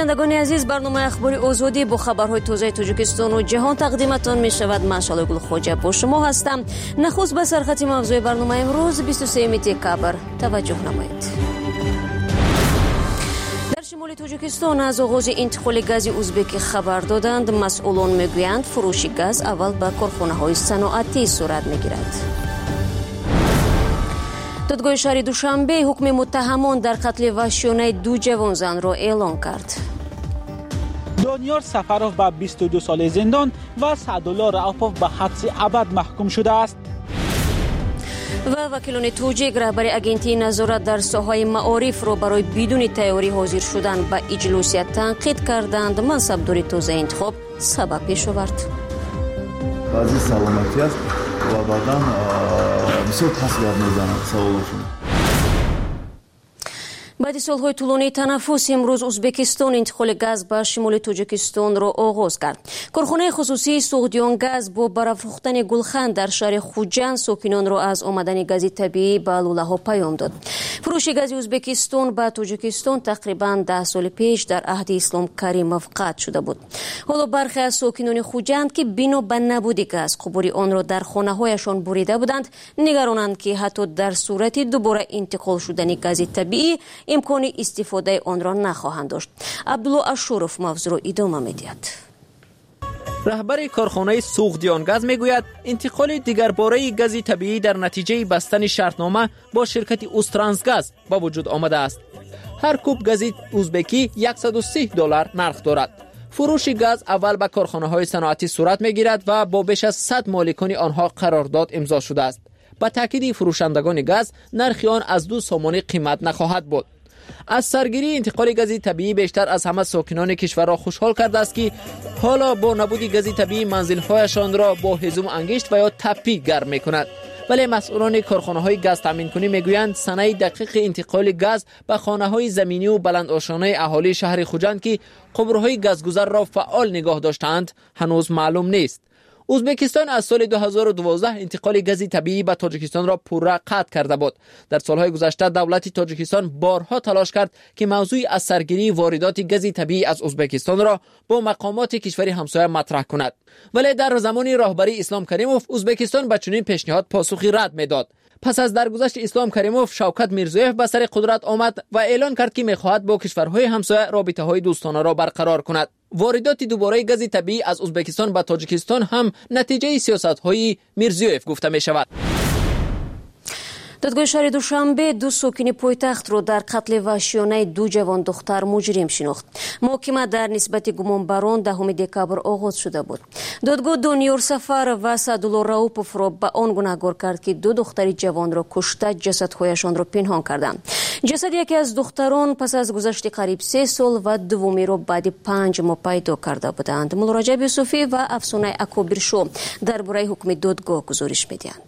بینندگان عزیز، برنامه اخباری آزادی با خبرهای تازه تاجیکستان و جهان تقدیمتان می شود. من شعله گل خوجه با شما هستم. نخست به سرخط موضوع برنامه امروز 23 دکبر توجه نمایید. در شمال تاجیکستان از آغاز انتقال گاز ازبک خبر دادند. مسئولان میگویند فروش گاز اول به کارخانه‌های صنعتی صورت میگیرد. دادگاه شهر دوشنبه حکم متهمان در قتل وحشیانه 2 جوان زن را اعلام کرد. دانیار سفروف به 22 سال زندان و سعدالله رعوپوف به حبس ابد محکوم شده است. و وکیلان توجیک رهبر اگنتی نظارت در ساحه معارف را برای بدون تیاری حاضر شدن به اجلاسیت تنقید کردند. منصبداری تازه انتخاب سبب پیش آورد. بعضی سلامتی است و بعداً بسیار تسلیت می‌زنند سوالشون. بعد سالهای طولانی تنفس امروز ازبکستان انتقال گاز به شمال تاجیکستان را آغاز کرد. کارخانه خصوصی سوغدیان گاز با برافروختن گلخند در شهر خوجند ساکنان را از آمدن گاز طبیعی به لوله‌ها پیام داد. فروش گاز ازبکستان به تاجیکستان تقریباً 10 سال پیش در عهد اسلام کریموف قطع شده بود. حالا برخی از ساکنان خوجند که بنا به نبود گاز قبور آن را در خانه‌هایشان بریده بودند نگرانند که حتی در صورت دوباره انتقال شدن گاز طبیعی امکان استفاده آن را نخواهند داشت. عبدالله اشورف موضوع را ادامه می‌دهد. رهبر کارخانه سوغدیان گاز میگوید انتقال دیگر باره گاز طبیعی در نتیجه بستن شرطنامه با شرکت اوسترانسگاز با وجود آمده است. هر کوب گاز ازبکی $130 نرخ دارد. فروش گاز اول به کارخانه‌های صنعتی صورت میگیرد و با بیش از 100 مالکان آنها قرارداد امضا شده است. با تاکید فروشندگان گاز نرخ آن از 2 سومانی قیمت نخواهد بود. از سرگیری انتقال گاز طبیعی بیشتر از همه ساکنان کشور را خوشحال کرده است که حالا با نبود گاز طبیعی منزل‌هایشان را با هیزم انگشت و یا تپی گرم می‌کند. ولی مسئولان کارخانه‌های گاز تامین کنی میگویند صنایع دقیق انتقال گاز به خانه‌های زمینی و بلندآشانه اهالی شهر خوجند که قبرهای گازگذر را فعال نگاه داشتند هنوز معلوم نیست. ازبکستان از سال 2012 انتقال گاز طبیعی به تاجیکستان را پورا قطع کرده بود. در سالهای گذشته دولت تاجیکستان بارها تلاش کرد که موضوع از سرگیری واردات گاز طبیعی از ازبکستان را با مقامات کشور همسایه مطرح کند. ولی در زمان راهبری اسلام کریموف ازبکستان به چنین پیشنهاد پاسخی رد میداد. پس از درگذشت اسلام کریموف شوکت میرزویف به سر قدرت آمد و اعلان کرد که میخواهد با کشورهای همسایه رابطه‌های دوستانه را برقرار کند. واردات دوباره گاز طبیعی از ازبکستان به تاجیکستان هم نتیجه سیاست‌های میرزویف گفته می‌شود. دادگاه شهر دوشنبه 2 ساکن پایتخت را در قتل وحشیانه 2 جوان دختر مجرم شناخت. محاکمه در نسبت گمانبران 10 دکبر آغاز شده بود. دادگاه دانیار سفر و سعدالله رعوپوف را به آن گناهکار کرد که 2 دختر جوان را کشته جسدهایشان را پنهان کردند. جسد یکی از دختران پس از گذشت قریب 3 سال و دومی را بعد 5 ماه پیدا کرده بودند. مولا رجب یوسفی و افسانه اکابرشو درباره حکم دادگاه گزارش می‌دهند.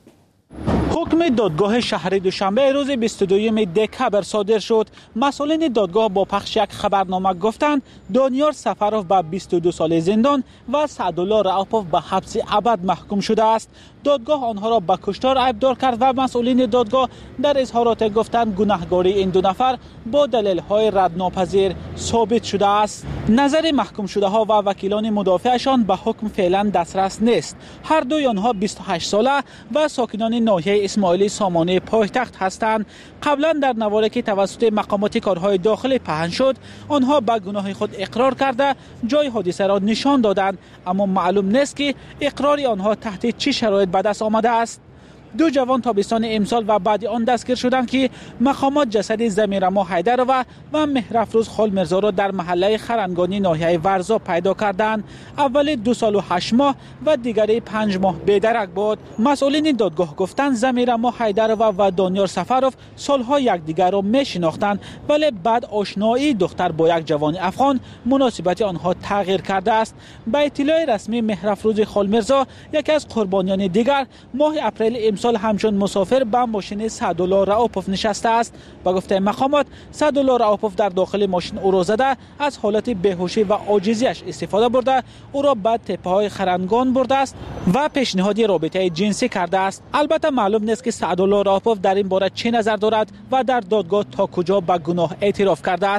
حکم دادگاه شهر دوشنبه روز 22 دکبر صادر شد. مسئولین دادگاه با پخش یک خبرنامه گفتند دانیار سفروف به 22 سال زندان و سعدالله رعوپوف به حبس ابد محکوم شده است. دادگاه آنها را به کشتار عیبدار کرد و مسئولین دادگاه در اظهارات گفتند گناهکاری این 2 نفر با دلایل ردناپذیر ثابت شده است. نظر محکوم شده ها و وکیلان مدافعشان به حکم فعلا دسترس نیست. هر دوی آنها 28 ساله و ساکنان ناحیه اسماعیلی سامانه پایتخت هستند. قبلا در نواری که توسط مقامات کارهای داخلی پهن شد آنها به گناه خود اقرار کرده جای حادثه را نشان دادند، اما معلوم نیست که اقرار آنها تحت چه شرایط به دست آمده است. 2 جوان تابستان امسال و بعد آن دستگیر شدند که مقامات جسد زمیرما حیدرova و مهرافروز خالمرزا را در محله خرنگانی ناحیه ورزا پیدا کردند. اول 2 سال و 8 ماه و دیگری 5 ماه بی‌درک بود. مسئولین دادگاه گفتند زمیرما حیدرova و دانیار سفروف سالها یکدیگر را میشناختند، ولی بعد آشنایی دختر با یک جوان افغان مناسبت آنها تغییر کرده است. به اطلاع رسمی مهرافروز خالمرزا یکی از قربانیان دیگر ماه اپریل امسال همچون مسافر به ماشین سعدالله رعوپوف نشسته است. با گفته مقامات سعدالله رعوپوف در داخل ماشین او را زده از حالت بیهوشی و عاجزیش استفاده برده او را به تپه‌های خرنگان برده است و پیشنهاد رابطه جنسی کرده است. البته معلوم نیست که سعدالله رعوپوف در این باره چه نظر دارد و در دادگاه تا کجا به گناه اعتراف کرده است.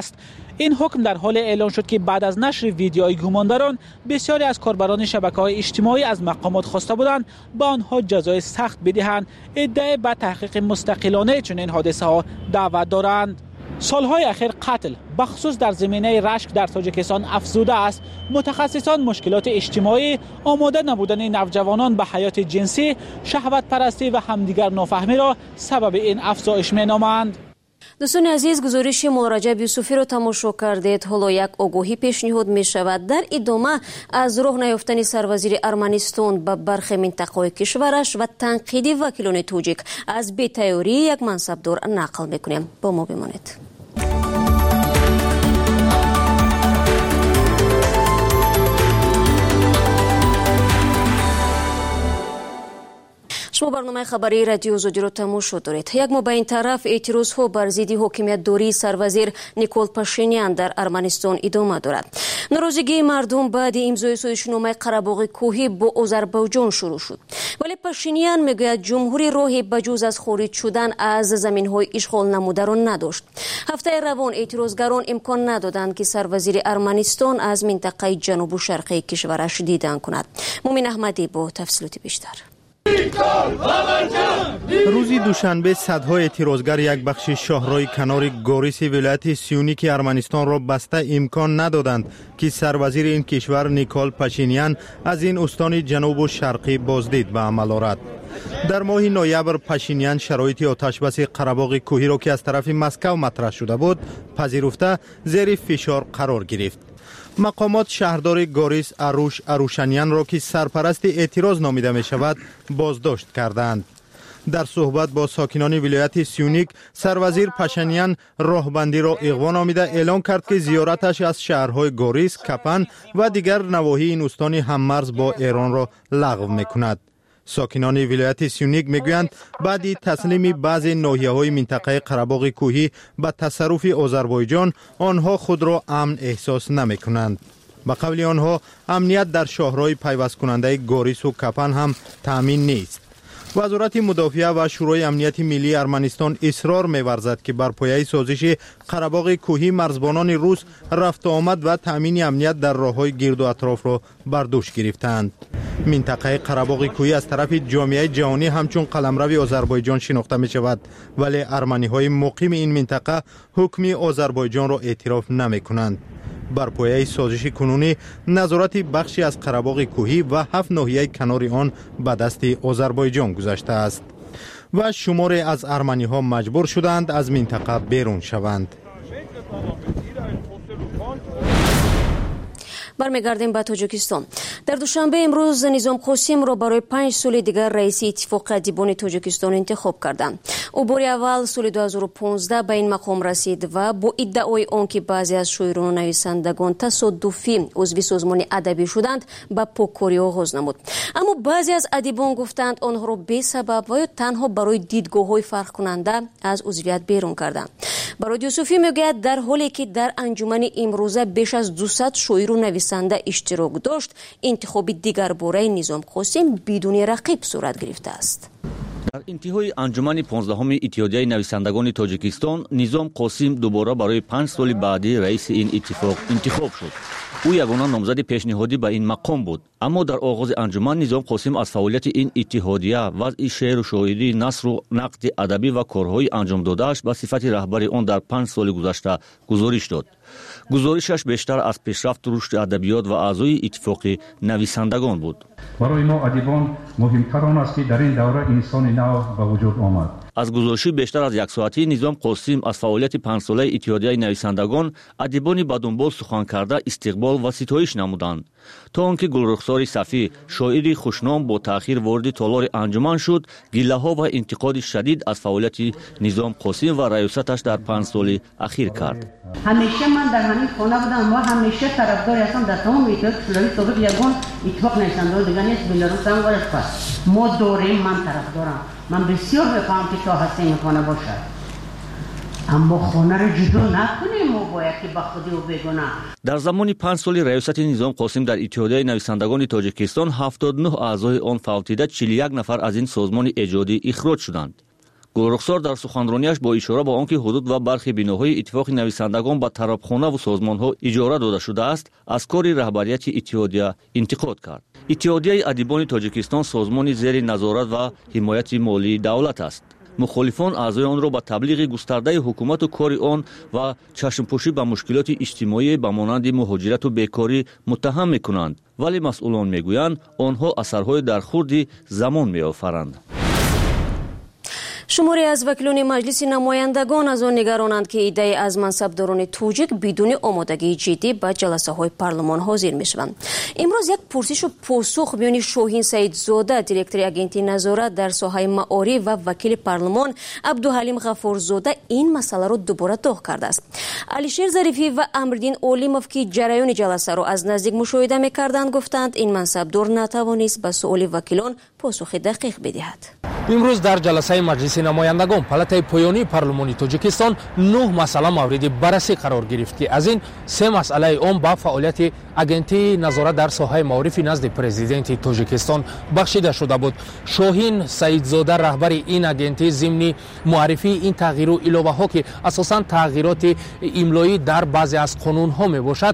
این حکم در حال اعلان شد که بعد از نشر ویدیوهای گمانداران بسیاری از کاربران شبکه‌های اجتماعی از مقامات خواسته بودند با آنها جزای سخت بدهند. ادعای به تحقیق مستقلانه چنین حادثه ها دعوت دارند. سالهای اخیر قتل بخصوص در زمینه رشک در تاجیکستان افزوده است. متخصصان مشکلات اجتماعی، آماده نبودن نوجوانان به حیات جنسی، شهوت پرستی و همدیگر نافهمی را سبب این افزایش مینامند. دوستان عزیز، گزارش مولا رجب یوسفی رو تماشا کردید. حالا یک آگاهی پیشنهاد می شود. در ادامه از راه نیافتن سروزیر ارمنستان به برخی منطقه‌های کشورش و تنقید وکیلان توجیک از بی‌تیاری یک منصبدار نقل میکنیم. با ما بمانید. شما برنامه خبری رادیو آزادی رو تماشا دارید. یک ما به این طرف اعتراض‌ها بر ضد حاکمیت داری سروزیر نیکول پاشینیان در ارمنستان ادامه دارد. ناراضگی مردم بعد امضای سازشنامه قره‌باغ کوهی با آذربایجان شروع شد. ولی پاشینیان میگوید جمهوری راهی بجز از خارج شدن از زمین‌های اشغال نموده را نداشت. هفته روان اعتراضگران امکان ندادند که سروزیر ارمنستان از منطقه جنوب و شرقی کشورش دیدن کند. مومن احمدی با تفصیلات بیشتر. روزی دوشنبه صدها اعتراضگر یک بخش شاهرای کنار گوریس ولایت سیونیک ارمنستان را بسته امکان ندادند که سروزیر این کشور نیکول پاشینیان از این استان جنوب و شرقی بازدید به عمل آورد. در ماه نوامبر پاشینیان شرایط آتشبس قره‌باغ کوهی را که از طرف مسکو مطرح شده بود پذیرفته زیر فشار قرار گرفت. مقامات شهردار گوریس اروشنیان را که سرپرست اعتراض نامیده می شود بازداشت کردند. در صحبت با ساکنان ولایت سیونیک سروزیر پاشینیان راهبندی را اغوا نامیده اعلان کرد که زیارتش از شهرهای گوریس، کپن و دیگر نواحی این استان هممرز با ایران را لغو می کند. ساکنان ولایت سیونیک میگویند بعد تسلیم بعضی ناحیه‌های منطقه قره‌باغ کوهی به تصرف آذربایجان آنها خود را امن احساس نمی‌کنند. به قول آنها امنیت در شهرهای پیوست کننده گوریس و کپن هم تامین نیست. وزارت مدافعه و شورای امنیت ملی ارمنستان اصرار می‌ورزد که بر پایه سازش قره‌باغ کوهی مرزبانان روس رفت آمد و تامین امنیت در راه‌های گرد و اطراف را بر دوش گرفتند. منطقه قره‌باغ کوهی از طرف جامعه جهانی همچون قلمرو آذربایجان شناخته می شود، ولی ارمنی‌های مقیم این منطقه حکم آذربایجان را اعتراف نمی کنند. بر پایه سازش کنونی نظارت بخشی از قره‌باغ کوهی و 7 ناحیه کنار آن به دست آذربایجان گذشته است و شماری از ارمنی‌ها مجبور شدند از منطقه بیرون شوند. برمیگردیم به تاجیکستان. در دوشنبه امروز نظام قاسم را برای 5 سال دیگر رئیس اتفاق ادیبان تاجیکستان انتخاب کردند. او بار اول سال 2015 به این مقام رسید و با ادعای آنکه بعضی از شاعران و نویسندگان تصادفی عضو سازمان ادبی شدند به پاککاری آغاز نمود. اما بعضی از ادیبان گفتند آنها را بی سبب و یا تنها برای دیدگاه‌های فرق کننده از عضویت بیرون کردند. برای یوسفی میگوید در حالی که در انجمن امروزه بیش از 200 شاعر و نویسنده اشتراک داشت، انتخاب دیگر باره نظام قاسم بدون رقیب صورت گرفته است. در انتهای انجمن 15 اتحادیه نویسندگان تاجیکستان نظام قاسم دوباره برای 5 سال بعدی رئیس این اتفاق انتخاب شد. او یگانه نامزد پیشنهادی به این مقام بود، اما در آغاز انجمن نظام قاسم از فعالیت این اتحادیه، وضع شعر و شاعری، نثر و نقد ادبی و کارهای انجام داده‌اش به صفت رهبر آن در 5 سال گذشته گزارش داد. گزارشش بیشتر از پیشرفت و رشد ادبیات و اعضای اتفاق نویسندگان بود. برای ما ادیبان مهمتر آن است که در این دوره انسان نو به وجود آمد. از گزارشی بیشتر از 1 ساعتی نظام قاسم از فعالیت 5 ساله اتحادیه نویسندگان ادیبان با دنبال سخن کرده استقبال و ستایش نمودند، تا آنکه گلرخسار صفی شاعری خوشنام با تأخیر وارد تالار انجمن شد، گله‌ها و انتقاد شدید از فعالیت نظام قاسم و ریاستش در 5 سال اخیر کرد. همیشه من در همین خانه بودم و همیشه طرفدار هستم در تمام اتحاد اسلامی سابق یگان اتفاق نویسندگان دیگر نیست، بلاروس هم ورش پس ما دوریم. من طرفدارم، من بسیار بخواهم که شاه حسین خانه باشد، اما خانه رو جدا نکنیم و باید که به خودی و بگونه. در زمان 5 سال ریاست نظام قاسم در اتحادیه نویسندگان تاجیکستان 79 اعضای آن فوتیده، 41 نفر از این سازمان ایجادی اخراج شدند. گلرخسار در سخنرانیش با اشاره به آنکه حدود و برخی بناهای اتفاق نویسندگان به طرفخانه و سازمانها اجاره داده شده است، از کار رهبریت اتحادیه انتقاد کرد. اتحادیه ادیبان تاجیکستان سازمان زیر نظارت و حمایت مالی دولت است. مخالفان اعضای آن را به تبلیغ گسترده حکومت و کار آن و چشمپوشی به مشکلات اجتماعی به مانند مهاجرت و بیکاری متهم می‌کنند، ولی مسئولان میگویند آنها اثرهای درخورد زمان می‌آفرند. شماری از وکیلان مجلس نمایندگان از آن نگرانند که ایده از منصبداران توجیک بدون آمادگی جدی به جلسه های پارلمان حاضر می شوند. امروز یک پرسش و پاسخ میان شاهین سعیدزاده دیرکتور اگنتی نظارت در ساحه معارف و وکیل پارلمان عبدالحلیم غفورزاده این مسئله را دوباره داغ کرده است. علیشیر ظریفی و امرالدین اولیموف که جریان جلسه را از نزدیک مشاهده می‌کردند گفتند این منصبدار نتوانست به سؤال وکیلان پاسخ دقیق بدهد. امروز در جلسه مجلس نمایندگان پالاتای پایانی پارلمانی تاجیکستان 9 مسئله مورد بررسی قرار گرفت که از این 3 مسئله عام با فعالیت اگنتی نظارت در ساحه معارف نزد پرزیدنت تاجیکستان بخشیده شده بود. شاهین سعیدزاده رهبر این اگنتی ضمن معرفی این تغییر و علاوه ها که اساساً تغییرات املایی در بعضی از قانون ها می باشد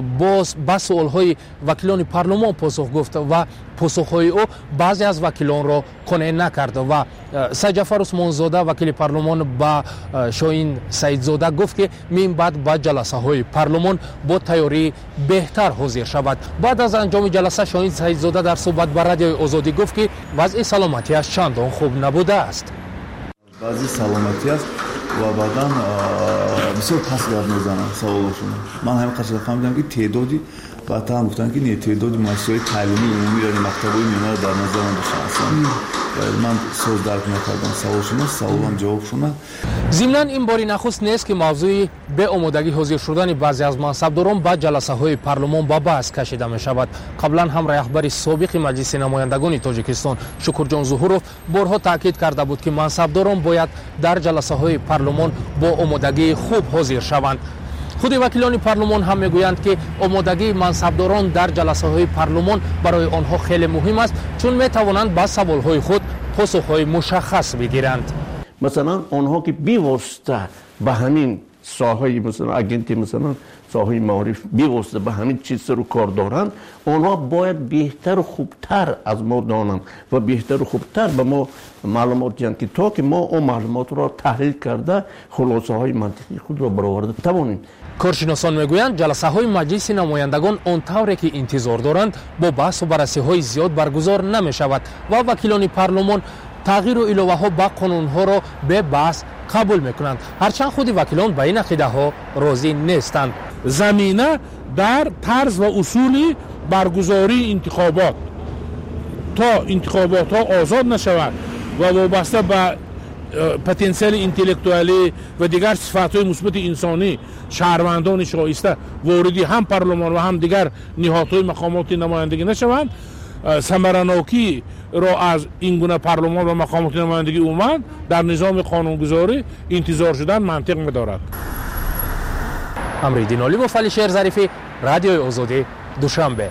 با سوال های وکیلان پارلمان پاسخ گفت و پاسخهای او بعضی از وکیلان را قانع نکرد و سجفر عثمانزاده وکیل پارلمان با شاهین سعیدزاده گفت که من بعد با جلسه های پارلمان با تیاری بهتر حاضر شود. بعد از انجام جلسه شاهین سعیدزاده در صحبت با رادیوی آزادی گفت که وضع سلامتیش چندان خوب نبوده است. وضع سلامتی است و بعدا بسیار پس گرد میزنن سوالشون. من همین قصد فهمیدم که تعدادی بعد هم گفتن که تعداد مؤسسه‌های تعلیمی عمومی یعنی مکتب‌های میانه در نظر من داشتن. من سوال درک نکردم سوالم جواب شما. ضمناً این باری نخست نیست که موضوع به آمادگی حاضر شدن بعضی از منصبداران با جلسه های پارلمان با بحث کشیده می شود. قبلا هم رهبر سابق مجلس نمایندگان تاجیکستان شکرجان ظهوروف بارها تاکید کرده بود که منصبداران باید در جلسه های پارلمان با آمادگی خوب حاضر شوند. خود وکیلان پارلمان هم میگویند که آمادگی منصبداران در جلسه های پارلمان برای آنها خیلی مهم است چون می توانند با سوال های خود پاسخ های مشخص بگیرند. مثلا آنها که بی‌واسطه به همین ساحه مثلا اگنتی مثلا ساحه معارف بی‌واسطه به همین چیز رو کار دارند، آنها باید بهتر و خوبتر از ما دانند و بهتر و خوبتر به ما معلومات دهند که تا که ما اون معلومات را تحلیل کرده خلاصه های منطقی خود را برآورده توانیم. کارشناسان میگویند جلسه های مجلس نمایندگان آنطوری که انتظار دارند با بحث و بررسی های زیاد برگزار نمی شود و وکیلان پارلمان تغییر و علاوه ها با قانون ها را به بحث قبول میکنند، هرچند خود وکیلان به این عقیده ها راضی نیستند. زمینه در طرز و اصول برگزاری انتخابات تا انتخابات ها آزاد نشوند و وابسته به پتانسیل انتلکتوالی و دیگر صفات‌های مثبت انسانی شهروندان شایسته واردی هم پارلمان و هم دیگر نهادهای مقامات نمایندگی نشوند، ثمرناکی را از این گونه پارلمان و مقامات نمایندگی اومد در نظام قانونگذاری انتظار شدن منطق می‌دارد. امرالدین اولیموف، علیشیر ظریفی، رادیوی آزادی، دوشنبه.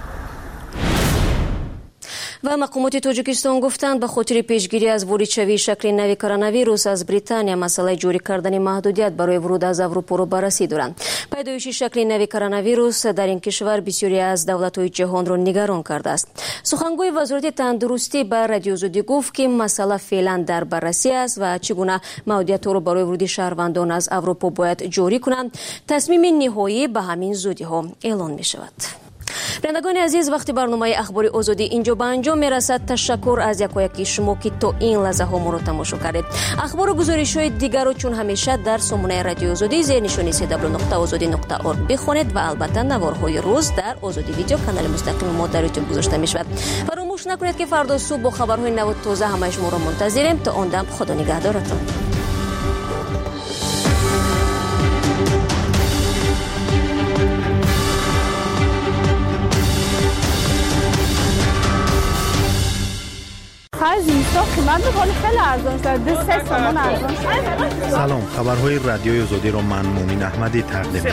و مقامات تاجیکستان گفتند به خاطر پیشگیری از واردشوی شکل نوی کرونا از بریتانیا مسئله جاری کردن محدودیت برای ورود از اروپا را بررسی دارند. پیدایش شکل نوی کرونا در این کشور بسیاری از دولت‌های جهان را نگران کرده است. سخنگوی وزارت تندرستی به رادیو آزادی گفت که مسئله فعلا در بررسی است و چگونه محدودیت را برای ورود شهروندان از اروپا باید جاری کنند. تصمیم نهایی به همین زودی‌ها اعلان می‌شود. بینندگان عزیز، وقتی برنامه اخباری آزادی اینجا به انجام میرسد. تشکر از یکایک شما که تا این لحظه ها ما را تماشا کردید. اخبار و گزارش های دیگر رو چون همیشه در سامانه رادیو آزادی زیر نشانی www.azadi.org بخوانید و البته نوارهای روز در آزادی ویدیو کانال مستقیم ما در یوتیوب گذاشته می شود. فراموش نکنید که فردا صبح با خبرهای نو و تازه همه شما را منتظریم. تا آن دم خدا نگهدارتان. خیلی ارزان شد. 3 تومان ارزان شد. سلام، خبرهای رادیوی آزادی را من مومین احمدی تقدیم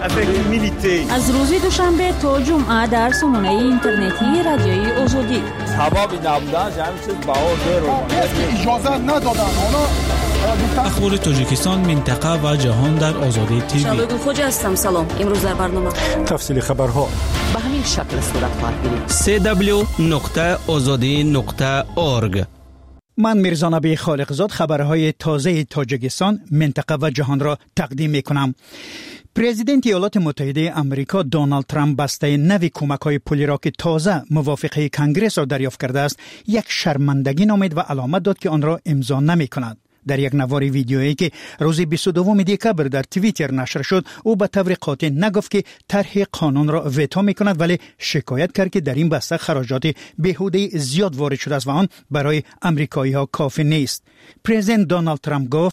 از روز دوشنبه تا جمعه در سامانه اینترنتی رادیوی آزادی. کبابی نبودن همین چیز بهار دیر اجازه ندادن. اخبار تاجیکستان، منطقه و جهان در آزادی تیوی. شبگون خوجه هستم. سلام. امروز در برنامه تفصیل خبرها به همین شکل صورت خواهد گرفت. www.azadi.org. من میرزا نبی خالقزاد خبرهای تازه تاجیکستان، منطقه و جهان را تقدیم میکنم. پرزیدنت ایالات متحده آمریکا دونالد ترامپ بسته نوی کمک‌های پولی را که تازه موافقه کنگره را دریافت کرده است، یک شرمندگی نامید و علامت داد که آن را امضا نمی‌کند. در یک نوار ویدیویی که روز 22 دکبر در توییتر نشر شد، او به طور قاطع نگفت که طرح قانون را ویتو می‌کند، ولی شکایت کرد که در این بسته خراجات بیهوده زیاد وارد شده است و آن برای آمریکایی‌ها کافی نیست. پرزیدنت دونالد ترامپ گفت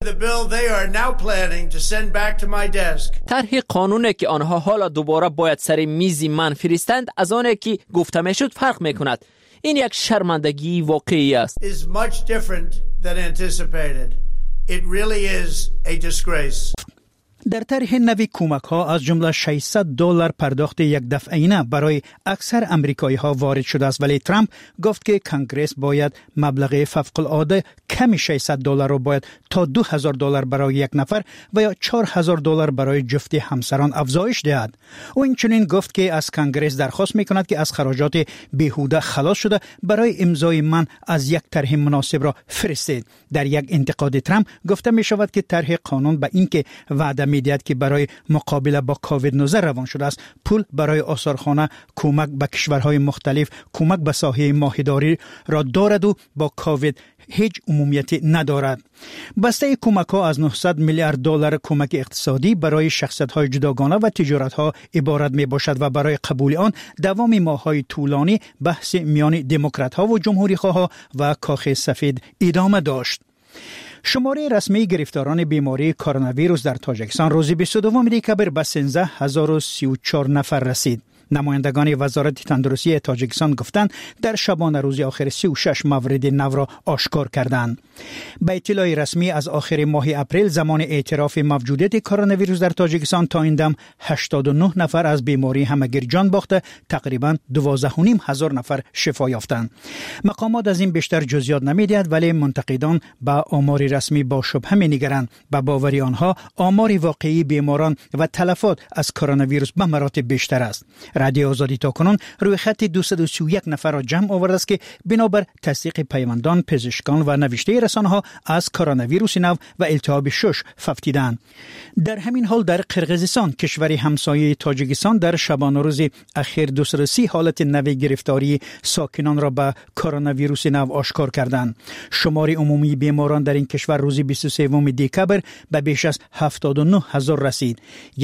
طرح قانونی که آنها حالا دوباره باید سر میز من فرستند از آنی که گفته میشد فرق میکند. این یک شرمندگی واقعی است. It really is a disgrace. در طرح نوی کمک ها از جمله $600 پرداخت یک دفعینه برای اکثر امریکایی ها وارد شده است، ولی ترامپ گفت که کنگره باید مبلغ فوق العاده کمی $600 را باید تا $2,000 برای یک نفر و یا $4,000 برای جفت همسران افزایش دهد. او اینچنین گفت که از کنگره درخواست میکند که از خراجات بیهوده خلاص شده برای امضای من از یک طرح مناسب را فرستید. در یک انتقاد ترامپ گفته می شود که طرح قانون به این که وعده می‌دهد که برای مقابله با کووید 19 روان شده است، پول برای آثارخانه، کمک به کشورهای مختلف، کمک به ساحه ماهیداری را دارد و با کووید هیچ عمومیتی ندارد. بسته کمک ها از $900 میلیارد کمک اقتصادی برای شخصیت های جداگانه و تجارت ها عبارت می باشد و برای قبول آن دوام ماه های طولانی بحث میان دموکرات ها و جمهوری خواه و کاخ سفید ادامه داشت. شماره رسمی گرفتاران بیماری کرونا ویروس در تاجیکستان روز 22 دکبر به 13034 نفر رسید. نمایندگان وزارت تندرستی تاجیکستان گفتند در شبانه روز آخر 36 مورد نو را آشکار کردند. به اطلاع رسمی از آخر ماه اپریل زمان اعتراف موجودیت کرونا ویروس در تاجیکستان تا این دم 89 نفر از بیماری همگیر جان باخته، تقریبا 12,500 نفر شفا یافتند. مقامات از این بیشتر جزئیات نمی‌دهند، ولی منتقدان به آمار رسمی با شبهه می‌نگرند. به باور آنها آمار واقعی بیماران و تلفات از کرونا ویروس به مراتب بیشتر است. رادیو آزادی تاکنون روی خط 231 نفر را جمع آورده است که بنابر تصدیق پیوندان، پزشکان و نوشته رسانه‌ها از کرونا ویروس نو و التهاب شش ففتیدند. در همین حال در قرقیزستان، کشور همسایه تاجیکستان، در شبانه روز اخیر 230 حالت نو گرفتاری ساکنان را به کرونا ویروس نو آشکار کردند. شمار عمومی بیماران در این کشور روز 23 دکبر به بیش از 79,000 رسید.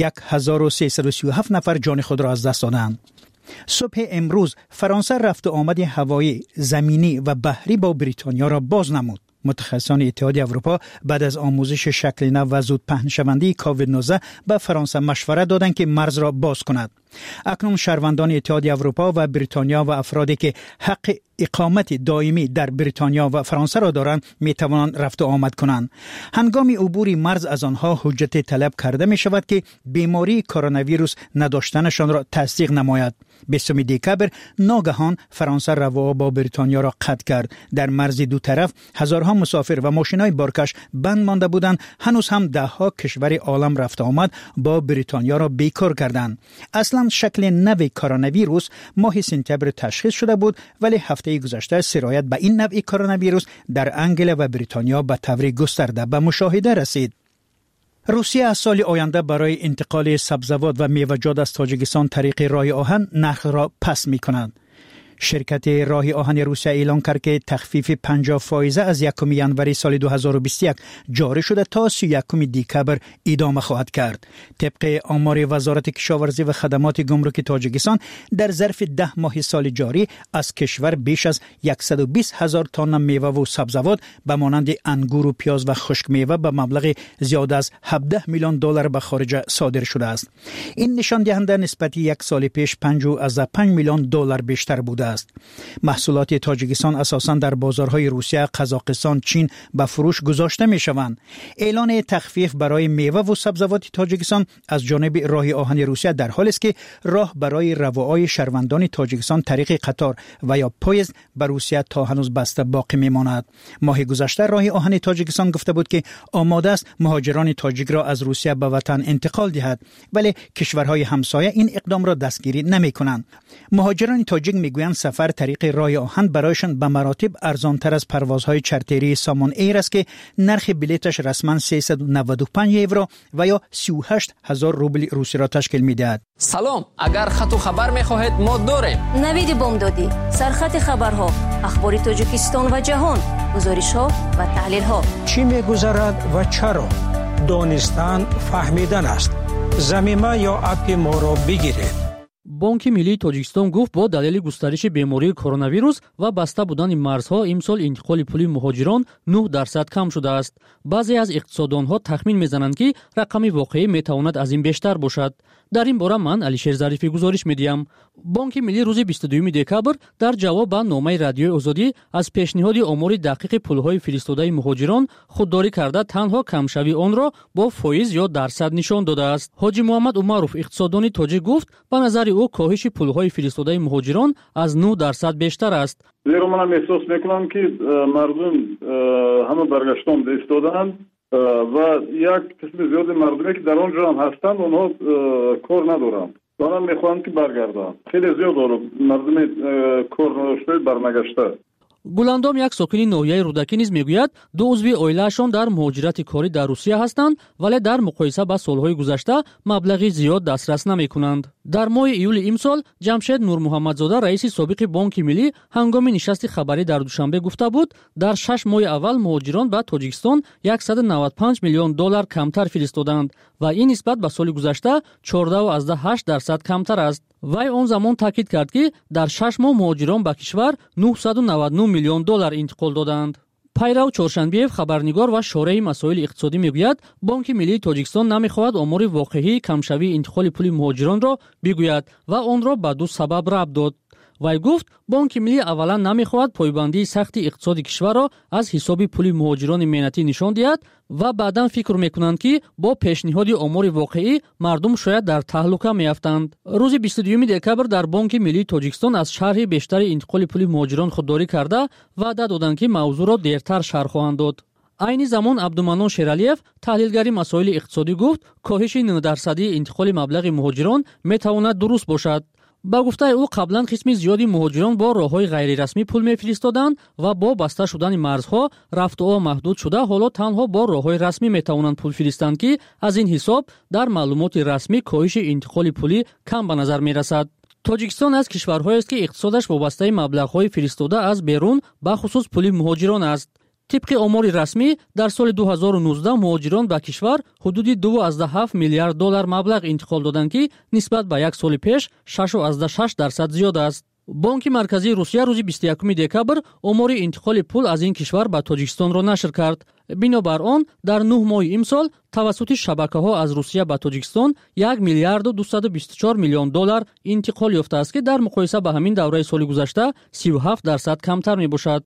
1,337 نفر جان خود را از دست دادند. صبح امروز فرانسه رفت و آمد هوایی، زمینی و بحری با بریتانیا را باز نمود. متخصصان اتحادیه اروپا بعد از آموزش شکل نو و زود پهن شونده کووید 19 به فرانسه مشورت دادند که مرز را باز کند. اکنون شهروندان اتحادیه اروپا و بریتانیا و افرادی که حق اقامت دائمی در بریتانیا و فرانسه را دارند می توانند رفت و آمد کنند. هنگام عبور مرز از آنها حجت طلب کرده می شود که بیماری کرونا ویروس نداشتنشان را تصدیق نماید. 20 دکبر ناگهان فرانسه روا با بریتانیا را قطع کرد. در مرز دو طرف هزارها مسافر و ماشین‌های بارکش بند مانده بودند. هنوز هم ده‌ها کشور عالم رفت آمد با بریتانیا را بیکار کردند. اصلا شکل نو کرونا ویروس ماه سپتامبر تشخیص شده بود، ولی هفته گذشته سرایت به این نوع کرونا ویروس در انگلیس و بریتانیا به طور گسترده به مشاهده رسید. روسیه از سال آینده برای انتقال سبزیجات و میوه‌جات از تاجیکستان طریق راه آهن نرخ را پس می‌کند. شرکت راه آهن روسیه اعلام کرد که تخفیف 50% از 1 ژانویه سال 2021 جاری شده تا 31 دکبر ادامه خواهد کرد. طبق آمار وزارت کشاورزی و خدمات گمرک تاجیکستان، در ظرف 10 ماه سال جاری از کشور بیش از 120,000 تن میوه و سبزیجات به مانند انگور و پیاز و خشک میوه به مبلغ زیاد از $17 میلیون به خارج صادر شده است. این نشان دهنده نسبت یک سال پیش $5.5 میلیون بیشتر بود. بوده است. محصولات تاجیکستان اساساً در بازارهای روسیه، قزاقستان، چین به فروش گذاشته می شوند. اعلان تخفیف برای میوه و سبزیجات تاجیکستان از جانب راه آهن روسیه در حالی است که راه برای روای شهروندان تاجیکستان طریق قطار و یا پویزد به روسیه تا هنوز بسته باقی میماند. ماه گذشته راه آهن تاجیکستان گفته بود که آماده است مهاجران تاجیک را از روسیه به وطن انتقال دهد، ولی کشورهای همسایه این اقدام را دستگیری نمی کنند. مهاجران تاجیک میگویند سفر طریق راه آهن برایشان به مراتب ارزانتر از پروازهای چارتری سامان ایر است که نرخ بلیتش رسما 395 یورو و یا 38,000 روبل روسی را تشکیل میدهد. سلام، اگر خط و خبر میخواهید ما داریم. نوید بامدادی، سرخط خبرها، اخبار تاجیکستان و جهان، گزارش‌ها و تحلیل‌ها. چی می‌گذرد و چرا؟ دانستن فهمیدن است. ضمیمه یا اپ ما را بگیرید. بانک ملی تاجیکستان گفت با دلیل گسترش بیماری کرونا ویروس و بسته بودن مرزها امسال انتقال پولی مهاجران 9% کم شده است. بعضی از اقتصاددانها تخمین میزنند که رقم واقعی میتواند از این بیشتر باشد. در این باره من علیشیر ظریفی گزارش میدیم. بانک ملی روز 22 دکبر در جواب به نامه رادیوی آزادی از پیشنهاد آمار دقیق پولهای فرستاده مهاجران خودداری کرده تنها کمشوی آن را با فایز یا درصد نشان داده است. حاجی محمد عمروف اقتصاددان تاجیک گفت به نظر او کاهش پولهای فرستاده مهاجران از 9% بیشتر است. زیرا من احساس میکنم که مردم همه برگشتن به ایستادند و یک قسم زیاد مردمی که در آنجا هم هستند اونها کار ندارند. دارن میخواهند که برگردند. خیلی زیاد مردم کار نداشته برنگشته. گلندام یک ساکن ناحیه رودکی نیز میگوید دو عضو عائله‌شان در مهاجرت کاری در روسیه هستند ولی در مقایسه با سالهای گذشته مبلغی زیاد دسترس نمی‌کنند. در ماه ایول امسال جمشید نور محمدزاده رئیس سابق بانک ملی هنگام نشست خبری در دوشنبه گفته بود در 6 ماه اول مهاجران به تاجیکستان 195 میلیون دلار کمتر فرستادند و این نسبت به سال گذشته 14.8% کمتر است. وی آن زمان تاکید کرد که در 6 ماه مهاجران به کشور 999 میلیون دلار انتقال دادند. پیرو چهارشنبی‌اف خبرنگار و شارح مسائل اقتصادی میگوید بانک ملی تاجیکستان نمیخواهد آمار واقعی کمشوی انتقال پول مهاجران را بگوید و آن را به دو سبب ربط داد. وی گفت بانک ملی اولا نمیخواهد پایبندی سخت اقتصاد کشور را از حساب پول مهاجران مهنتی نشان دهد و بعداً فکر میکنند که با پیشنهاد آمار واقعی مردم شاید در تهلکه میافتند. روز 22 دکبر در بانک ملی تاجیکستان از شرح بیشتر انتقال پول مهاجران خودداری کرده وعده دادند که موضوع را دیرتر شرح خواهند داد. عین زمان عبدالمنان شیرالیف تحلیلگری مسائل اقتصادی گفت کاهش 9% انتقال مبلغ مهاجران میتواند درست باشد. با گفته او قبلا قسم زیادی مهاجران با راههای غیر رسمی پول میفرستادند و با بسته شدن مرزها رفت و محدود شده حالا تنها با راههای رسمی میتوانند پول فرستند که از این حساب در معلومات رسمی کاهش انتقال پولی کم به نظر میرسد. تاجیکستان از کشورهایی است که اقتصادش وابسته مبلغ‌های فرستاده از بیرون به خصوص پول مهاجران است. طبق آمار رسمی در سال 2019 مهاجران به کشور حدود 2.7 میلیارد دلار مبلغ انتقال دادند که نسبت به یک سال پیش 6.6% زیاد است. بانک مرکزی روسیه روز 21 دکبر آمار انتقال پول از این کشور به تاجیکستان را نشر کرد. بنابر آن در 9 ماه امسال توسط شبکه‌ها از روسیه به تاجیکستان 1 میلیارد و 224 میلیون دلار انتقال یافته است که در مقایسه با همین دوره سال گذشته 37% کمتر میباشد.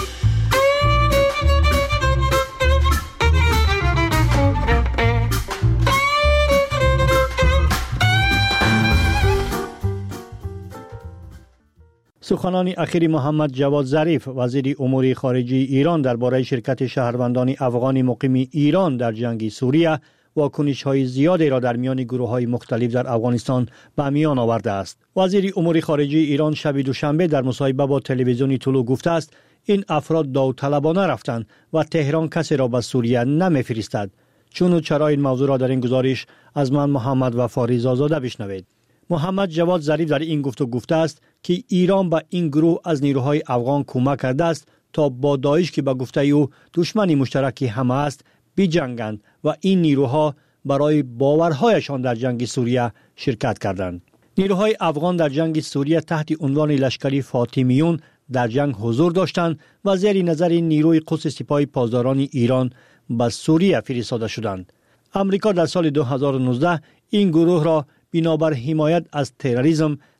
سخنان اخیر محمد جواد ظریف وزیر امور خارجه ایران درباره شرکت شهروندان افغان مقیم ایران در جنگ سوریه واکنش‌های زیادی را در میان گروه‌های مختلف در افغانستان به میان آورده است. وزیر امور خارجه ایران شب دوشنبه در مصاحبه با تلویزیون طلوع گفته است این افراد داوطلبانه رفتند و تهران کسی را به سوریه نمی‌فرستد. چون و چرا این موضوع را در این گزارش از من محمد وفاری زاده بشنوید. محمد جواد ظریف در این گفتگو گفته است که ایران به این گروه از نیروهای افغان کمک کرده است تا با داعش که به گفته او دشمن مشترک همه است بجنگند و این نیروها برای باورهایشان در جنگ سوریه شرکت کردند. نیروهای افغان در جنگ سوریه تحت عنوان لشکری فاطمیون در جنگ حضور داشتند و زیر نظر نیروی قدس سپاه پاسداران ایران به سوریه فرستاده شدند. امریکا در سال 2019 این گروه را بنابر حمایت از تروریسم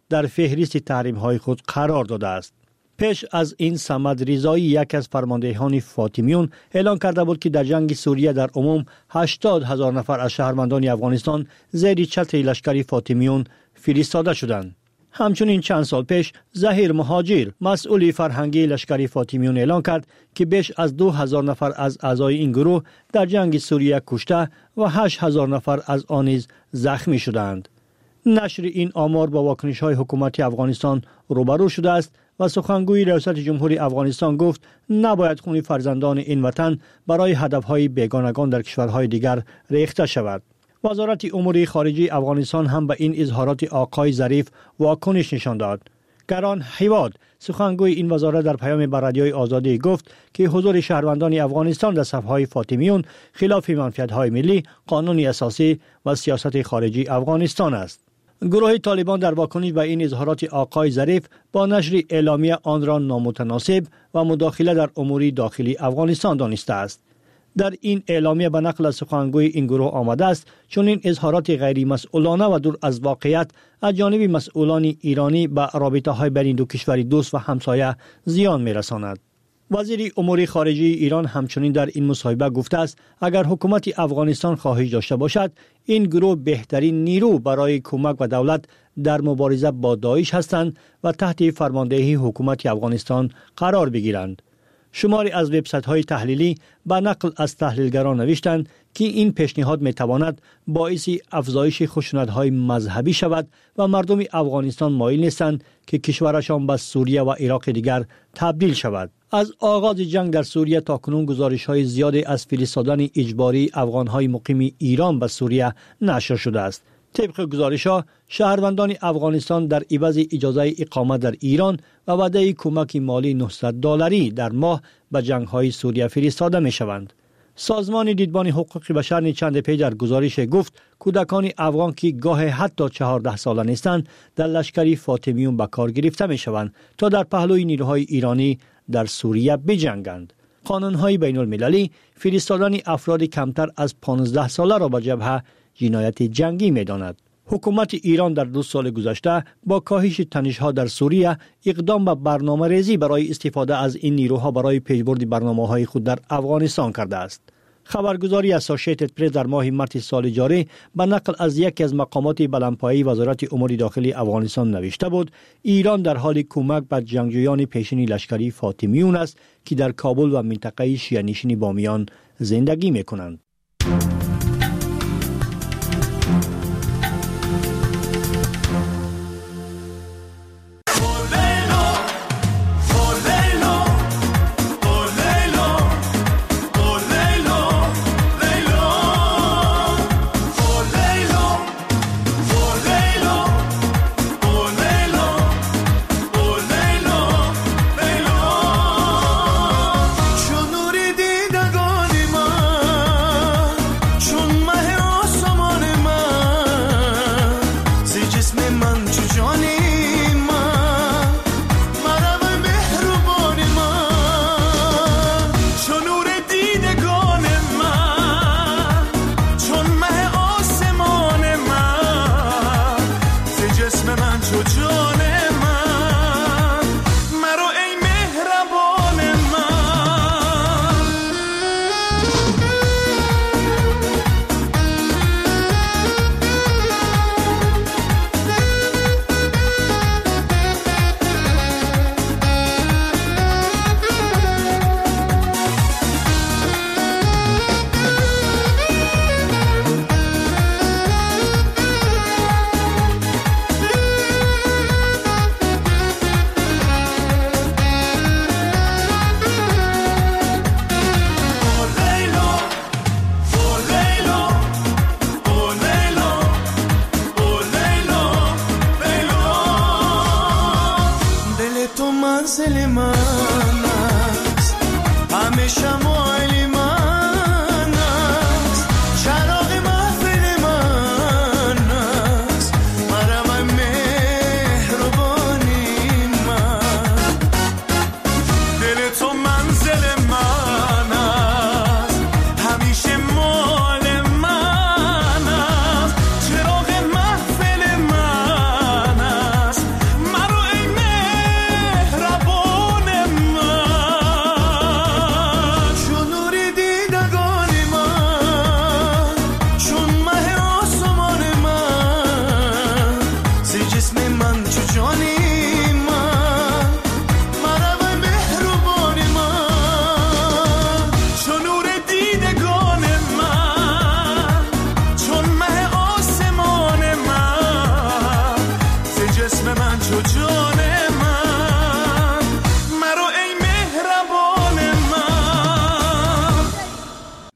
در فهرست تحریم‌های خود قرار داده است. پیش از این صمد رضایی یک از فرماندهان فاطمیون اعلان کرده بود که در جنگ سوریه در عموم 80,000 نفر از شهروندان افغانستان زیر چتر لشکر فاطمیون فرستاده شدند. همچنین چند سال پیش ظهیر مهاجر مسئول فرهنگی لشکر فاطمیون اعلان کرد که بیش از 2,000 نفر از اعضای این گروه در جنگ سوریه کشته و 8,000 نفر از آن نیز زخمی شدند. نشر این آمار با واکنش‌های حکومت افغانستان روبرو شده است و سخنگوی ریاست جمهوری افغانستان گفت نباید خون فرزندان این وطن برای هدف‌های بیگانگان در کشورهای دیگر ریخته شود. وزارت امور خارجه افغانستان هم به این اظهارات آقای ظریف واکنش نشان داد. گران حیواد سخنگوی این وزارت در پیام به رادیوی آزادی گفت که حضور شهروندان افغانستان در صف‌های فاطمیون خلاف منفعت‌های ملی، قانون اساسی و سیاست خارجی افغانستان است. گروه طالبان در واکنش به این اظهارات آقای ظریف با نشر اعلامیه آن را نامتناسب و مداخله در امور داخلی افغانستان دانسته است. در این اعلامیه به نقل از سخنگوی این گروه آمده است چون این اظهارات غیر مسئولانه و دور از واقعیت از جانب مسئولان ایرانی به رابطه های بین دو کشور دوست و همسایه زیان می‌رساند. وزیر امور خارجه ایران همچنین در این مصاحبه گفته است اگر حکومت افغانستان خواهش داشته باشد این گروه بهترین نیرو برای کمک و دولت در مبارزه با داعش هستند و تحت فرماندهی حکومت افغانستان قرار بگیرند. شماری از وبسایت‌های تحلیلی به نقل از تحلیلگران نوشتند که این پیشنهاد می‌تواند باعث افزایش خشونت‌های مذهبی شود و مردم افغانستان مایل نیستند که کشورشان به سوریه و عراق دیگر تبدیل شود. از آغاز جنگ در سوریه تا کنون گزارش‌های زیادی از فرستادن اجباری افغان‌های مقیم ایران به سوریه نشر شده است. طبق گزارش‌ها شهروندان افغانستان در عوض اجازه اقامت در ایران و وعده کمک مالی $900 در ماه به جنگ‌های سوریه فرستاده می‌شوند. سازمان دیدبان حقوق بشر چند پیش در گزارش گفت کودکان افغان که گاه حتی 14 ساله نیستند در لشکر فاطمیون به کار گرفته می‌شوند تا در پهلوی نیروهای ایرانی در سوریه بجنگند. قانون‌های بین‌المللی فرستادن افراد کمتر از 15 ساله را به جبهه جنایت جنگی می‌داند. حکومت ایران در 2 سال گذشته با کاهش تنش‌ها در سوریه اقدام به برنامه‌ریزی برای استفاده از این نیروها برای پیشبرد برنامه‌های خود در افغانستان کرده است. خبرگزاری اسوسییتد پرس در ماه مارس سال جاری به نقل از یکی از مقامات بلندپایه وزارت امور داخلی افغانستان نوشته بود ایران در حال کمک به جنگجویان پیشین لشکری فاطمیون است که در کابل و منطقه شیعه نشین بامیان زندگی می‌کنند.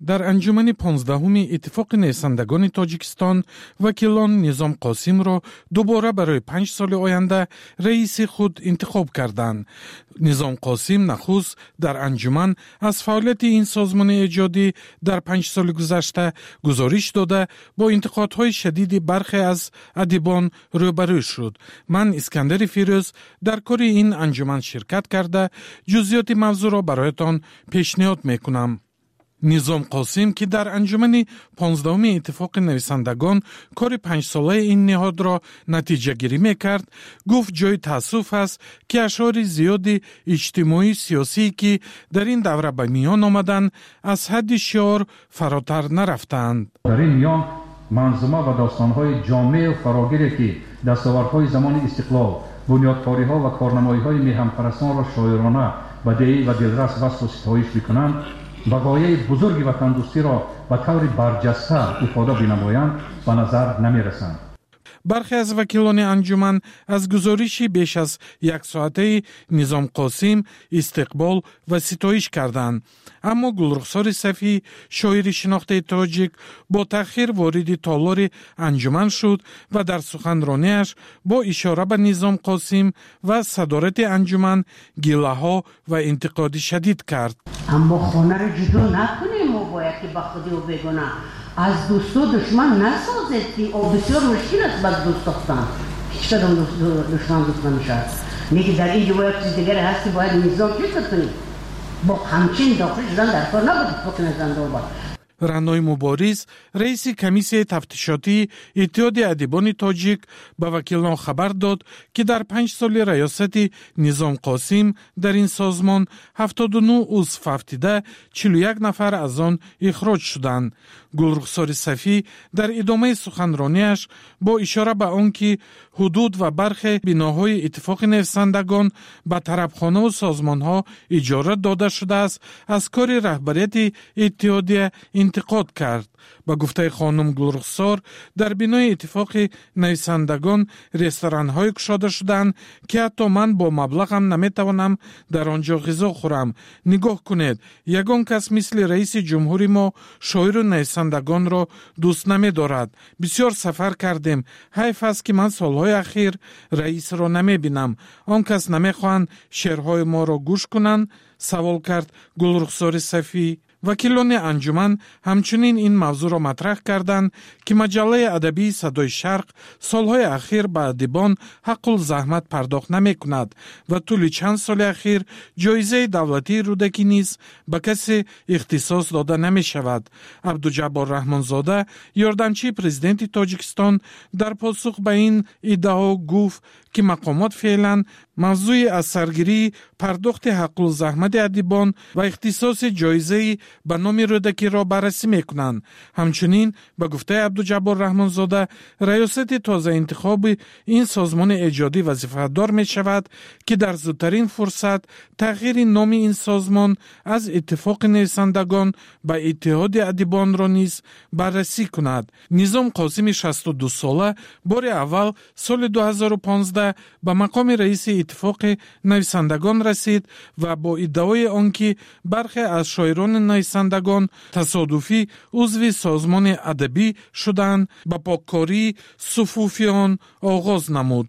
در انجمن 15 اتفاق نویسندگان تاجیکستان وکیلان نظام قاسم را دوباره برای 5 سال آینده رئیس خود انتخاب کردند. نظام قاسم نخست در انجمن از فعالیت این سازمان ایجادی در 5 سال گذشته گزارش داده با انتقادهای شدید برخی از ادیبان روبرو شد. من اسکندر فیروز در کار این انجمن شرکت کرده جزئیات موضوع را برایتان پیشنهاد میکنم. نظام قاسم که در انجمن 15 اتفاق نویسندگان کار 5 ساله این نهاد را نتیجه گیری میکرد، گفت جای تأسف است که اشعار زیادی اجتماعی سیاسی که در این دوره به میان آمدند از حد شعار فراتر نرفتند. در این میان منظومه و داستانهای جامع و فراگیری که دستاوردهای زمان استقلال، بنیادکاری‌ها و کارنمایی‌های میهن‌پرستان را شاعرانه، بدیعی و دلرس وصف و ستایش می‌کنند، بقایای بزرگ وطندوستی را به طور برجسته افاده بنمایند به نظر نمی‌رسند. برخی از وکیلان انجمن از گزارشی بیش از 1 ساعته نظام قاسم استقبال و ستایش کردند. اما گلرخسار صفی شاعر شناخته تاجیک با تأخیر وارد تالار انجمن شد و در سخنرانیش با اشاره به نظام قاسم و صدارت انجمن گله‌ها و انتقاد شدید کرد. اما خانه رو جدا نکنیم، ما باید که به خودی و بگونه از دوست و دشمن نسازید که بسیار مشکل است بعد دوست داشتن. چطور دشمن دوست نمیشه؟ میگه در این جواب چیز دیگر هست که باید نظام چیز کنیم. با همچین داخل شدن در کار نبود فکر نزنده و باید. رعنای مبارز رئیس کمیسیه تفتیشاتی اتحاد ادیبان تاجیک به وکیلان خبر داد که در 5 سال ریاست نظام قاسم در این سازمان 79 عضو فوتیده 41 نفر از آن اخراج شدند. گلرخسار صفی در ادامه سخنرانیش با اشاره به آنکه حدود و برخی بناهای اتفاق نویسندگان به طرفخانه و سازمانها اجاره داده شده است از کار رهبریت اتحادیه انتقاد کرد. با گفته خانم گلرخسار در بنای اتفاق نویسندگان رستوران‌های گشاده شدند که حتی من با مبلغم نمیتوانم در آنجا غذا خورم. نگاه کنید، یگان کس مثل رئیس جمهوری ما شاعر و نویسندگان را دوست نمی‌دارد. بسیار سفر کردیم، حیف است که من سالهای اخیر رئیس را نمی‌بینم. آن کس نمی‌خواهند شعرهای ما را گوش کنند؟ سوال کرد گلرخسار صفی. وکیلان انجمن همچنین این موضوع را مطرح کردند که مجله ادبی صدای شرق سالهای اخیر به ادیبان حق الزحمت پرداخت نمی کند و طول چند سال اخیر جایزه دولتی رودکی نیز به کسی اختصاص داده نمی شود. عبدالجبار رحمانزاده یاردمچی پرزیدنت تاجیکستان در پاسخ به این ادعا گفت که مقامات فعلا موضوع از سرگیری پرداخت حق الزحمت ادیبان و اختصاص جایزه به نام رودکی را بررسی میکنند. همچنین به گفته عبدالجبار رحمانزاده ریاست تازه انتخاب این سازمان ایجادی وظیفه‌دار می شود که در زودترین فرصت تغییر نام این سازمان از اتفاق نویسندگان به اتحاد ادیبان را نیز بررسی کند. نظام قاسم 62 ساله بار اول سال 2015 به مقام رئیس اتفاق نویسندگان رسید و با ادعای آنکه برخی از شاعران نویسندگان تصادفی عضو سازمان ادبی شدند با پاککاری صفوفیان آغاز نمود.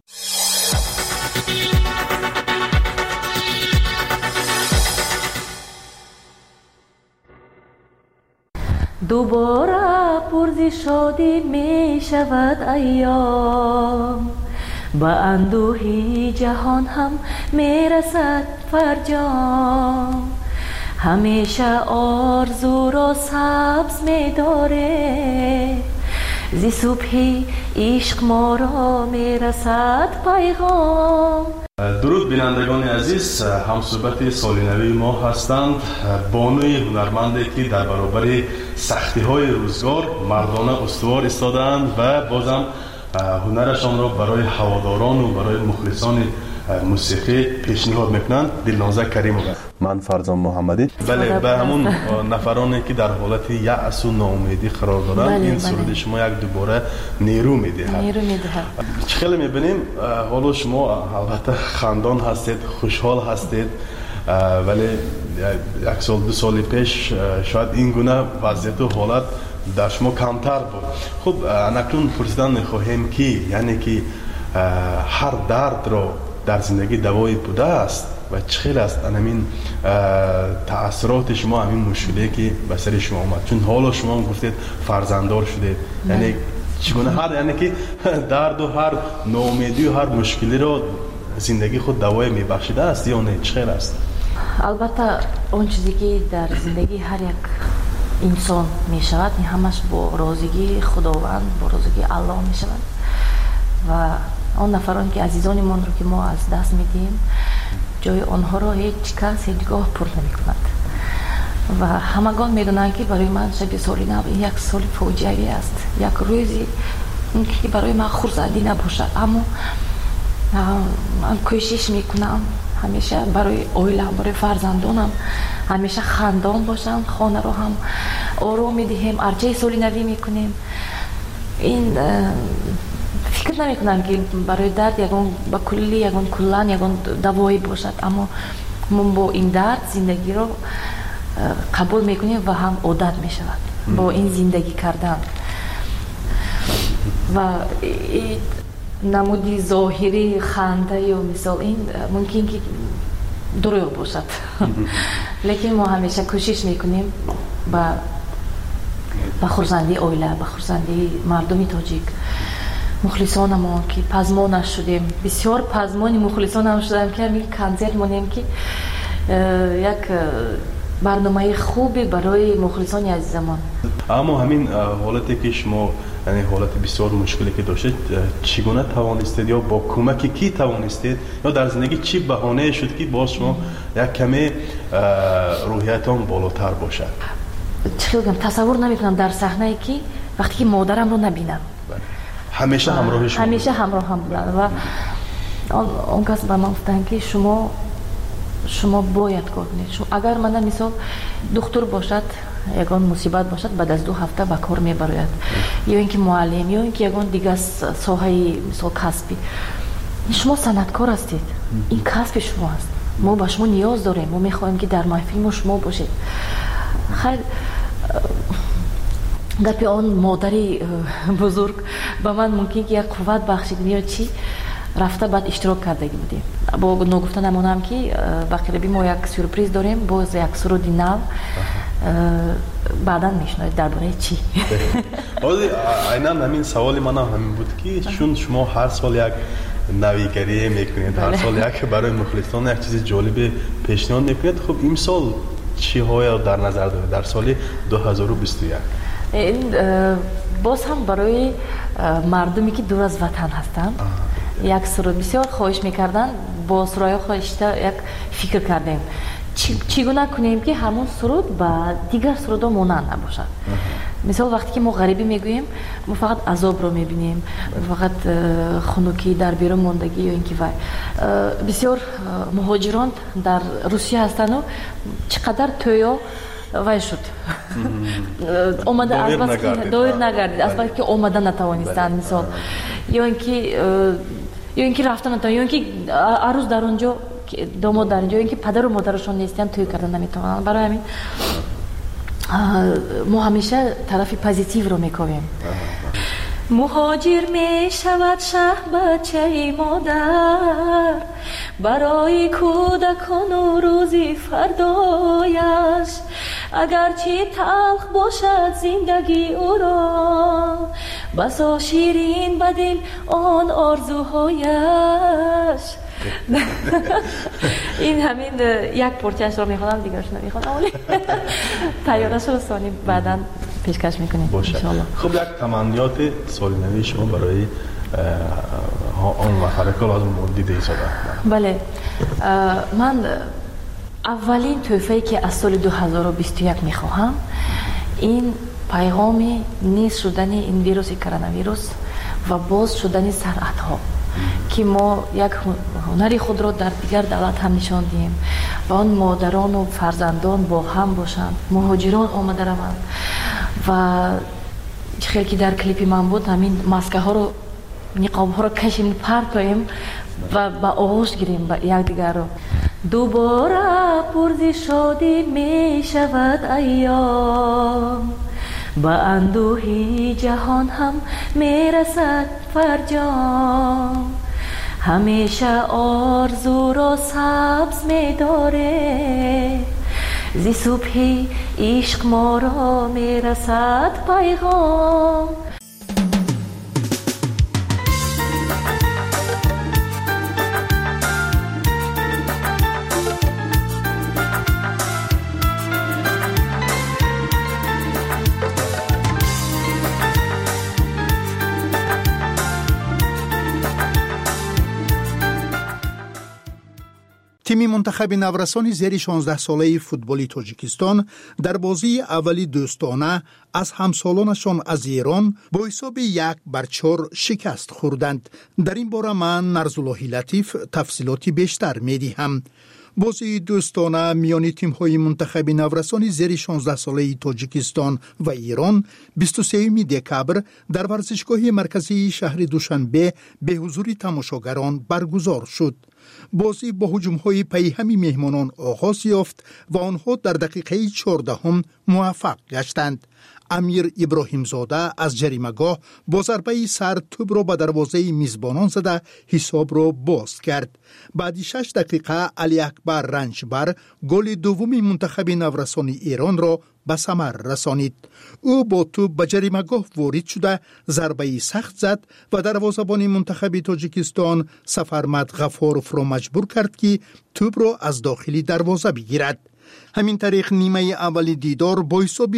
دوباره پرز شادی می شود ایام، با اندوهی جهان هم می رسد فرجام، همیشه آرزو را سبز می داره، زی صبحی عشق ما را می رسد پیغام. درود بینندگان عزیز، همصحبت سالینوی ما هستند. بانوی هنرمندی که در برابر سختی های روزگار مردانه استوار ایستادند و بازم هنرشان را برای هواداران و برای مخلصان موسیقی پیشنهاد میکنند. دلنازه کریموف. من فرزان محمدی. بله، به همون نفرانی که در حالت یأس و ناامیدی قرار دارند این سرود شما یک دوباره نیرو میدهد. چه خیلی میبینیم حالا شما البته خندان هستید، خوشحال هستید ولی یک سال دو سال پیش شاید این گونه وضعیت و حالت در شما کمتر بود. خب اکنون پرسیدن می‌خواهیم که یعنی که هر درد را در زندگی دوایی بوده است و چخیل است همین تأثیرات شما همین مشکلی که به سر شما اومد، چون حالا شما گفتید فرزنددار شدید، یعنی چگونه هر یعنی که درد و هر ناامیدی و هر مشکلی را زندگی خود دوای میبخشیده است یا نه چخیل است؟ البته اون چیزی که در زندگی هر یک انسان میشود همش با رازیگی خداوند، با رازیگی الله میشود و آن نفران که عزیزانمان رو که ما از دست میدیم جای آنها را هیچ کس هیچگاه پر نمی کند و همگان میدونند که برای من شب سالی نو یک سال فوجیوی است، یک روزی که برای من خورسندی نباشد، اما من کوشش میکنم همیشه برای اویلم، برای فرزندانم همیشه خندان باشم، خانه رو هم آرام میدهیم، ارچه سالی نوی میکنیم. این فکر نمی کنم که برای درد یکون با کلی یکون کلان یکون دوایی باشد، اما من با این درد زندگی رو قبول میکنیم و هم عادت میشود با این زندگی کردن و نمودی ظاهری خنده یا مثال این ممکن که دروغ باشد لیکن ما همیشه کوشش میکنیم با خورسندی اویله، با خورسندی مردمی تاجیک، مخلصان ما که پزمان شدیم، بسیار پزمانی مخلصان هم شدیم که همین کنسرت مونیم که یک برنامه خوبی برای مخلصان عزیزمان. اما همین حالتی که شما یعنی حالت بسیار مشکلی که داشتید چگونه توانستید یا با کمک کی توانستید یا در زندگی چی بهانه شد که باز شما یک کمی روحیتان بالاتر باشد؟ چی بگم تصور نمیکنم در صحنه که وقتی که مادرم رو نبینم همیشه همراه شما، همیشه همراه هم بودن و اون کس به من گفتن که شما باید کار کنید. اگر من مثال دکتر باشد یگان مصیبت باشد بعد از 2 هفته به کار میبراید، یا اینکه معلم یا اینکه یگان دیگه ساحه مثال کسبی. شما صنعتکار هستید، این کسب شما است، ما به شما نیاز داریم، ما میخوایم که در محفل ما شما باشید. خیر گپی آن مادری بزرگ به من ممکن که یک قوت بخشید یا چی رفته بعد اشتراک کردگی بودیم. با نگفتن امانم که با قریبی ما یک سورپریز داریم، باز یک سرودی نو بعدا میشنوید درباره چی. عیناً همین سوالی من همین بود که چون شما هر سال یک نویگری میکنید، هر سال یک برای مخلصان یک چیز جالب پیشنهاد میکنید، خب این سال چی های در نظر دارید در سال 2021؟ این باز هم برای مردمی که دور از وطن هستن یک سرود بسیار خواهش میکردن، با سرای خواهش یک فکر کردیم چگونه کنیم که همون سرود با دیگر سرود ها مانند نباشد. مثال وقتی که ما غریبی میگوییم ما فقط عذاب رو میبینیم، فقط خنکی در بیرون ماندگی یا اینکه بسیار مهاجران در روسیه هستن و چقدر تویا وای شد اومده از بس که دایر نگردید، از بس که اومده نتوانستن مثال یا اینکه رفتن نتوانید یا اینکه عروس در اونجا داماد در اینجا، اینکه پدر و مادرشون نیستن توی کردن نمیتونن. برای همین ما همیشه طرف پوزیتیو رو میکنیم. مهاجر می شود شه بچه مادر برای کودکان و روزی فردایش، اگرچه تلخ باشد زندگی او را بسا شیرین بدل آن آرزوهایش. این همین یک پرچهش رو میخوانم دیگرش نمیخوانم ولی تیارش رو ثانی بعدا پیشکش میکنیم انشاءالله. خب یک تمنیات سالی نوی شما برای آن محرک لازم دیده ایساده؟ بله، من اولین تحفه‌ای که از سال 2021 میخواهم این پیغام نیست شدن این ویروس کرونا ویروس و باز شدن صنعت ها که ما یک هنری خود را در دیگر دولت هم نشان دهیم و آن مادران و فرزندان با هم باشند، مهاجران آمده روند و خیلی که در کلیپی من بود همین ماسکه ها رو نقاب ها رو کشیم پرتاییم و با آغوش گیریم با یک دیگر رو. دوباره پرز شادی می شود ایام با اندوهی جهان هم می رسد فرجام همیشه آرزو را سبز می داره زی صبحی عشق ما را می رسد پیغام تیم منتخب نورسان زیر 16 ساله فوتبالی تاجیکستان در بازی اولی دوستانه از همسالانشان از ایران با حساب 1-4 شکست خوردند. در این باره من نرزاللهی لطیف تفصیلاتی بیشتر میدهم. بازی دوستانه میان تیم‌های منتخب نورسان زیر 16 ساله تاجیکستان و ایران 23 دکبر در ورزشگاه مرکزی شهر دوشنبه به حضور تماشاگران برگزار شد. بازی با هجوم‌های پیهمی مهمانان آغاز یافت و آنها در دقیقه 14 موفق گشتند. امیر ابراهیم زاده از جریمه‌گاه با ضربه سر توپ را به دروازه میزبانان زده حساب را باز کرد. بعد 6 دقیقه علی اکبر رنجبر گل دوم منتخب نورسان ایران را به ثمر رسانید. او با توپ به جریمه‌گاه وارد شده ضربه سخت زد و دروازه‌بان منتخب تاجیکستان سفرمد غفارов را مجبور کرد که توپ را از داخلی دروازه بگیرد. همین طریق نیمه اولی دیدار با حساب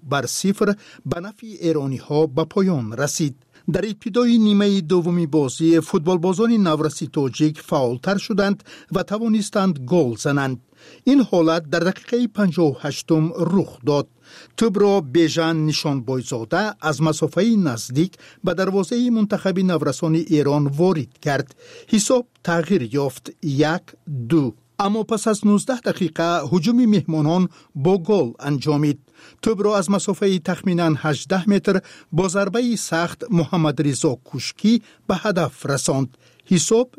2-0 به نفع ایرانی ها به پایان رسید. در ابتدای نیمه دومی بازی فوتبالبازان نورسی تاجیک فعالتر شدند و توانستند گل زنند. این حالت در دقیقه 58 رخ داد. توپ را بیژن نشانبایزاده از مسافه نزدیک به دروازه منتخب نورسان ایران وارد کرد. حساب تغییر یافت 1-2. اما پس از 19 دقیقه هجوم مهمانان با گل انجامید. توپ را از مسافه تخمیناً 18 متر با ضربه سخت محمد رضا کوشکی به هدف رساند. حساب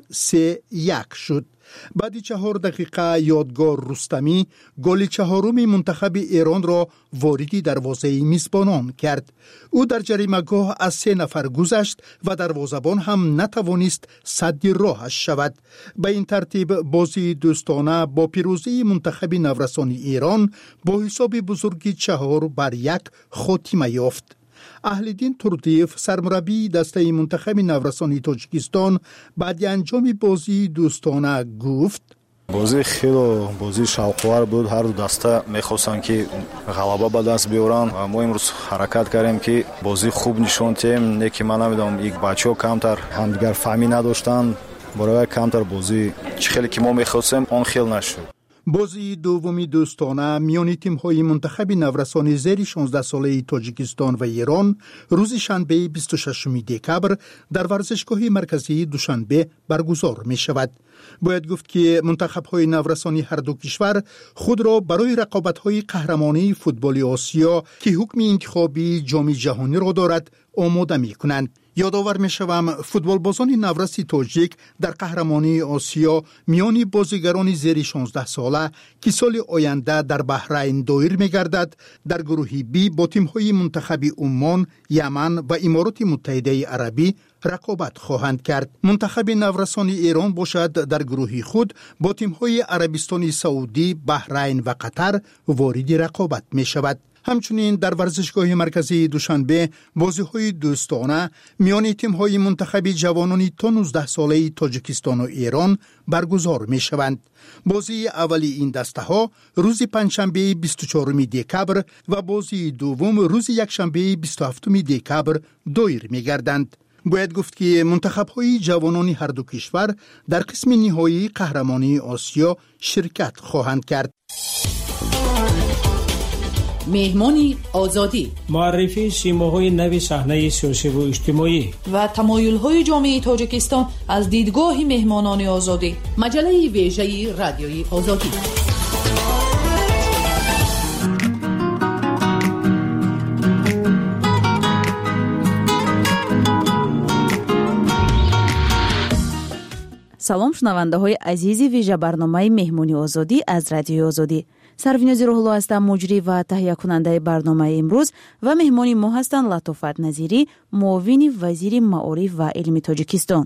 3-1 شد. بعد 4 دقیقه یادگار رستمی گل چهارم منتخب ایران را وارد دروازه میزبانان کرد. او در جریمه‌گاه از 3 نفر گذشت و دروازه‌بان هم نتوانست سد راهش شود. به این ترتیب بازی دوستانه با پیروزی منتخب نورسان ایران با حساب بزرگی 4-1 خاتمه یافت. اهل‌دین تردیف سرمربی دسته منتخب نورسان تاجیکستان بعد انجام بازی دوستانه گفت: بازی خیلی بازی شوق‌آور بود. هر دو دسته می‌خواستند که غلبه به دست بیارن. ما امروز حرکت کردیم که بازی خوب نشون دادیم. نه که من نمیدونم یک بچه‌ها کمتر همدیگر فهمی نداشتن. برای کمتر بازی خیلی که ما می‌خواستیم اون خیلی نشد. بازی دومی دوستانه میان تیم‌های منتخب نورسان زیر 16 ساله تاجیکستان و ایران روز شنبه 26 دکبر در ورزشگاه مرکزی دوشنبه برگزار می شود. باید گفت که منتخب‌های نورسانی هر دو کشور خود را برای رقابت‌های قهرمانی فوتبال آسیا که حکم انتخابی جام جهانی را دارد آماده می‌کنند. یادآور می‌شوم فوتبالبازان نورسی تاجیک در قهرمانی آسیا میان بازیگران زیر 16 ساله که سال آینده در بحرین دایر می‌گردد در گروه بی با تیم‌های منتخب عمان، یمن و امارات متحده عربی رقابت خواهند کرد. منتخب نورسان ایران باشد در گروه خود با تیم‌های عربستان سعودی، بحرین و قطر وارد رقابت می‌شود. همچنین در ورزشگاه مرکزی دوشنبه بازی‌های دوستانه میان تیم‌های منتخب جوانان تا 19 ساله تاجیکستان و ایران برگزار می‌شوند. بازی اولی این دسته‌ها روز پنجشنبه 24 دکبر و بازی دوم روز یکشنبه 27 دکبر دایر می‌گردند. باید گفت که منتخب‌های جوانان هر دو کشور در قسم نهایی قهرمانی آسیا شرکت خواهند کرد. مهمانی آزادی، معرفی سیماهای نو صحنه سیاسی و اجتماعی و تمایل‌های جامعه تاجیکستان از دیدگاه مهمانان آزادی. مجله ویژه رادیوی آزادی. салом шунавандаҳои азизи вижа барномаи меҳмони озодӣ аз радиои озодӣ. Сарвинози Рӯҳулло ҳастам, муҷрӣ ва таҳиякунандаи барномаи имрӯз ва меҳмони мо ҳастанд Латофат Назирӣ, муовини вазири маориф ва илми Тоҷикистон.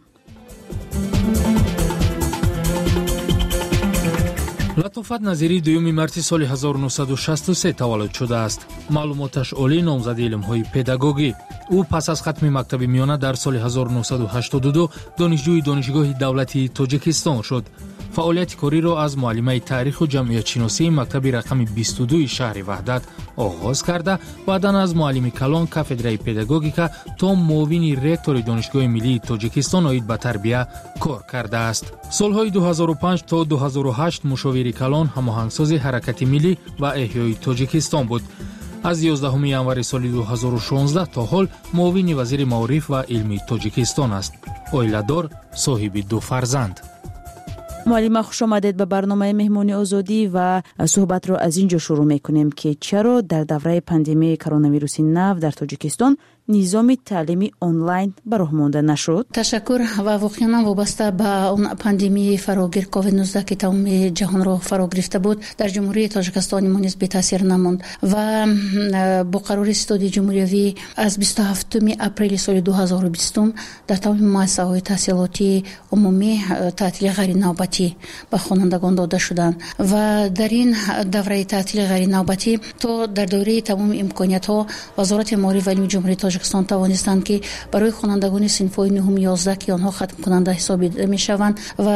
латофат Назирӣ 2 марти соли 1963 таваллуд шудааст. маълумоташ олӣ, номзади илмҳои педагогӣ. ӯ пас аз хатми мактаби миёна дар соли 1982 донишҷӯи донишгоҳи давлати Тоҷикистон шуд. фаъолияти кориро аз муаллимаи таъриху ҷамъиятшиносии мактаби рақами 22 шаҳри Ваҳдат оғоз карда, баъдан аз муаллими калон кафедраи педагогика то муовини ректори Донишгоҳи миллии Тоҷикистон оид ба тарбия кор кардааст. солҳои 2005 то 2008 мушовири калон, ҳамоҳангсози ҳаракати миллӣ ва эҳёи Тоҷикистон буд. аз 11 январи соли 2016 то ҳол муовини вазири маориф ва илми Тоҷикистон аст. оиладор, соҳиби 2 фарзанд. муаллима, хуш омадед ба барномаи меҳмони озодӣ ва суҳбатро аз ин ҷо шурӯъ мекунем ки чаро дар давраи пандемияи коронавируси нав дар Тоҷикистон низоми таълими онлайн ба роҳ монда нашуд? Ташаккур ва воқеан вобаста ба он пандемияи фарогир COVID-19 ки тамоми ҷаҳонро фаро гирифта буд, дар ҷумҳурии Тоҷикистон мо низ бетаъсир намонд ва бо қарори ситоди ҷумҳуриявӣ аз 27 апрели соли 2020 дар тамоми муассисаҳои таҳсилотии умумӣ таътили ғайринавбатӣ ба хонандагон дода шуданд ва дар ин давраи таътили ғайринавбатӣ то дар дораи тамоми имкониятҳо Вазорати маориф ва илми ҷумҳурии Тоҷикистон тавонистанд ки барои хонандагони синфҳои 9-11 ки онҳо хатмкунанда ҳисобида мешаванд ва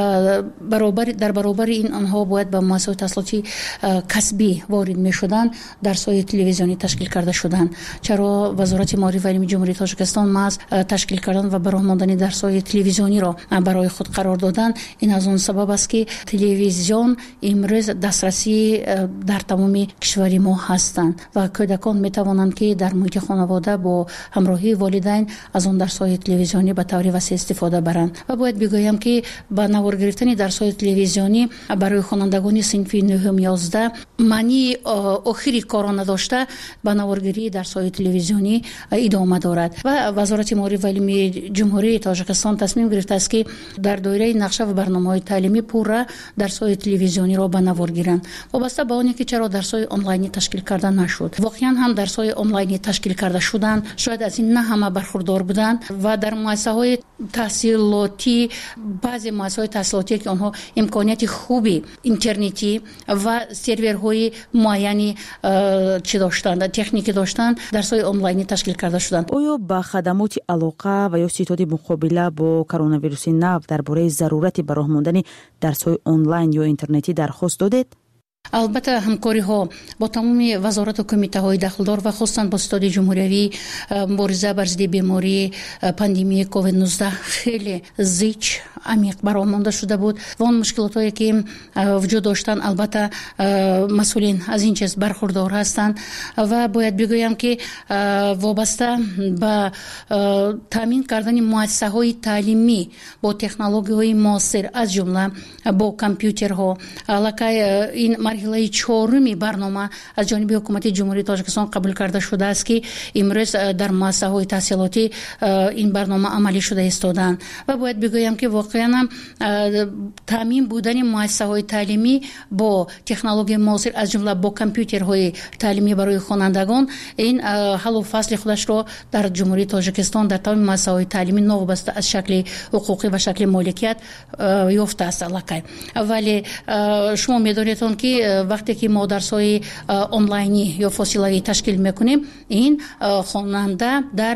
дар баробари ин онҳо бояд ба муассисаҳои таҳсилоти касбӣ ворид мешуданд, дарсҳои телевизионӣ ташкил карда шуданд. чаро Вазорати маориф ва илми ҷумҳурии Тоҷикистон маҳз ташкил кардан ва ба роҳ мондани дарсҳои телевизиониро барои худ қарор доданд. ин аз он сабаб аст ки телевизион имрӯз дастрасӣ дар тамоми кишвари мо ҳастанд ва кӯдакон метавонанд ки дар муҳити хонавода бо ҳамроҳии волидайн аз он дарсҳои телевизионӣ ба таври васеъ истифода баранд. ва бояд бигӯям ки ба навор гирифтани дарсҳои телевизионӣ барои хонандагони синфи 9-11 маънии охири корона дошта ба наворгирии дарсҳои телевизионӣ идома дорад ва Вазорати маориф ва илми ҷумҳурии Тоҷикистон тасмим гирифтааст ки дар доираи нақша ва барномаҳои таълимӣ пурра дарсҳои телевизиониро ба навор гиранд. вобаста ба оне ки чаро дарсҳои онлайнӣ ташкил карда нашуд. воқеан ҳам дарсҳои онлайнӣ ташкил карда шуданд, шояд аз ин на ҳама бархурдор буданд ва дар муассисаҳои таҳсилотӣ, баъзе муассисаҳои таҳсилотие ки онҳо имконияти хуби интернетӣ ва серверҳои муайяни чӣ доштанд, техникӣ доштанд, дарсҳои онлайнӣ ташкил карда шуданд. оё ба хадамоти алоқа ва ё ситоди муқобила бо коронавируси нав дар бораи зарурати ба роҳ мондани дарсҳои онлайн ё интернетӣ дархост додед? албатта ҳамкориҳо бо тамоми вазорату кумитаҳои дахлдор ва хусусан бо ситоди ҷумҳуриявӣ мубориза бар зидди бемории пандемияи COVID-19 хеле зич амиқ ба роҳ монда шуда буд ва он мушкилотое ки вуҷуд доштанд, албатта масъулин аз ин чиз бархурдор ҳастанд ва бояд бигӯям ки вобаста ба таъмин кардани муассисаҳои таълимӣ бо технологияҳои муосир аз ҷумла бо компютерҳо аллакай ин марҳилаи 4 барнома аз ҷониби ҳукумати ҷумҳурии Тоҷикистон қабул карда шудааст ки имрӯз дар муассисаҳои таҳсилотӣ ин барнома амалӣ шуда истодаанд ва бояд бигӯям ки воқеан таъмин будани муассисаҳои таълимӣ бо технологияи муосир аз ҷумла бо компютерҳои таълимӣ барои хонандагон ин ҳаллу фасли худашро дар ҷумҳурии Тоҷикистон дар тамоми муассисаҳои таълимӣ новобаста аз шакли ҳуқуқӣ ва шакли моликият ёфтааст аллакай. вале шумо медонед ки вақте ки мо дарсҳои онлайнӣ ё фосилавӣ ташкил мекунем, ин хонанда дар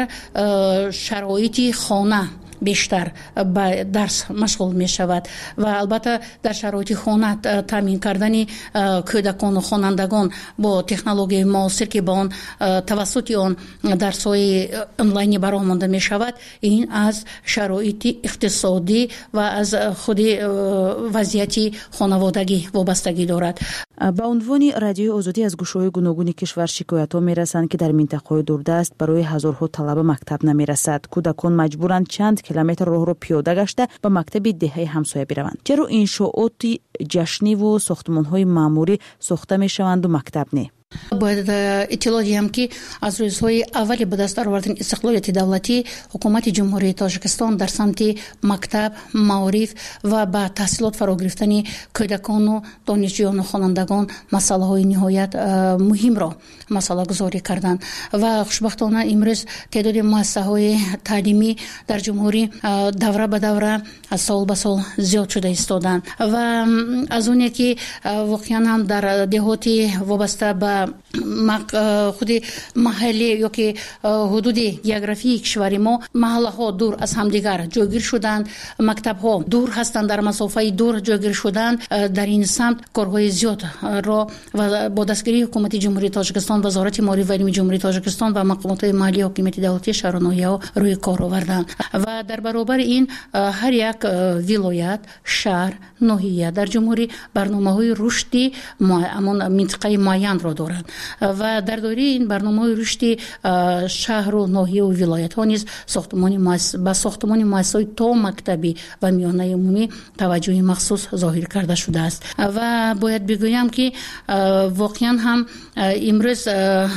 шароити хона бештар ба дарс машғул мешавад ва албатта дар шароити хона таъмин кардани кӯдакону хонандагон бо технологияи муосир ки ба он тавассути он дарсҳои онлайнӣ ба роҳ монда мешавад, ин аз шароити иқтисодӣ ва аз худи вазъияти хонаводагӣ вобастагӣ дорад. ба унвони радиои озодӣ аз гӯшаҳои гуногуни кишвар шикоятҳо мерасанд ки дар минтақаҳои дурдаст барои ҳазорҳо талаба мактаб намерасад. кӯдакон маҷбуранд чанд километр роҳро пиёда гашта ба мактаби деҳаи ҳамсоя бираванд. чаро иншооти ҷашниву сохтмонҳои маъмурӣ сохта мешаванду мактаб не? باید اطلاع دیم که از روزهای اولی به دست آوردن استقلالیت دولتی حکومت جمهوری تاجیکستان در سمت مکتب، معارف و با تحصیلات فرا گرفتن کودکان و دانشجویان و خوانندگان مسئله های نهایت مهم را مسئله گذاری کردند و خوشبختانه امروز تعداد مؤسسه های تعلیمی در جمهوری دوره به دوره سال به سال زیاد شده ایستادند و از اونی که واقعا هم در دهاتی وابسته به خود محلی یا که حدود گیوگرافی کشور ما محله ها دور از همدیگر جایگیر شدند، مکتب ها دور هستند، در مسافه دور جایگیر شدند. در این سمت کارهای زیاد را و با دستگیری حکومت جمهوری تاجیکستان، وزارت معارف و علم جمهوری تاجیکستان و مقامات محلی حکومت دولتی شهر و ناحیه ها روی کار آوردند و در برابر این هر یک ولایت، شهر، ناحیه در جمهوری برنامه‌های رشدی امان منطقه معین را دارند و در دایره این برنامه‌های رشدی شهر و ناحیه و ولایت ها نیز ساختمان مؤسسات تا مکتبی و میانه عمومی توجه مخصوص ظاهر کرده شده است و باید بگویم که واقعا هم امروز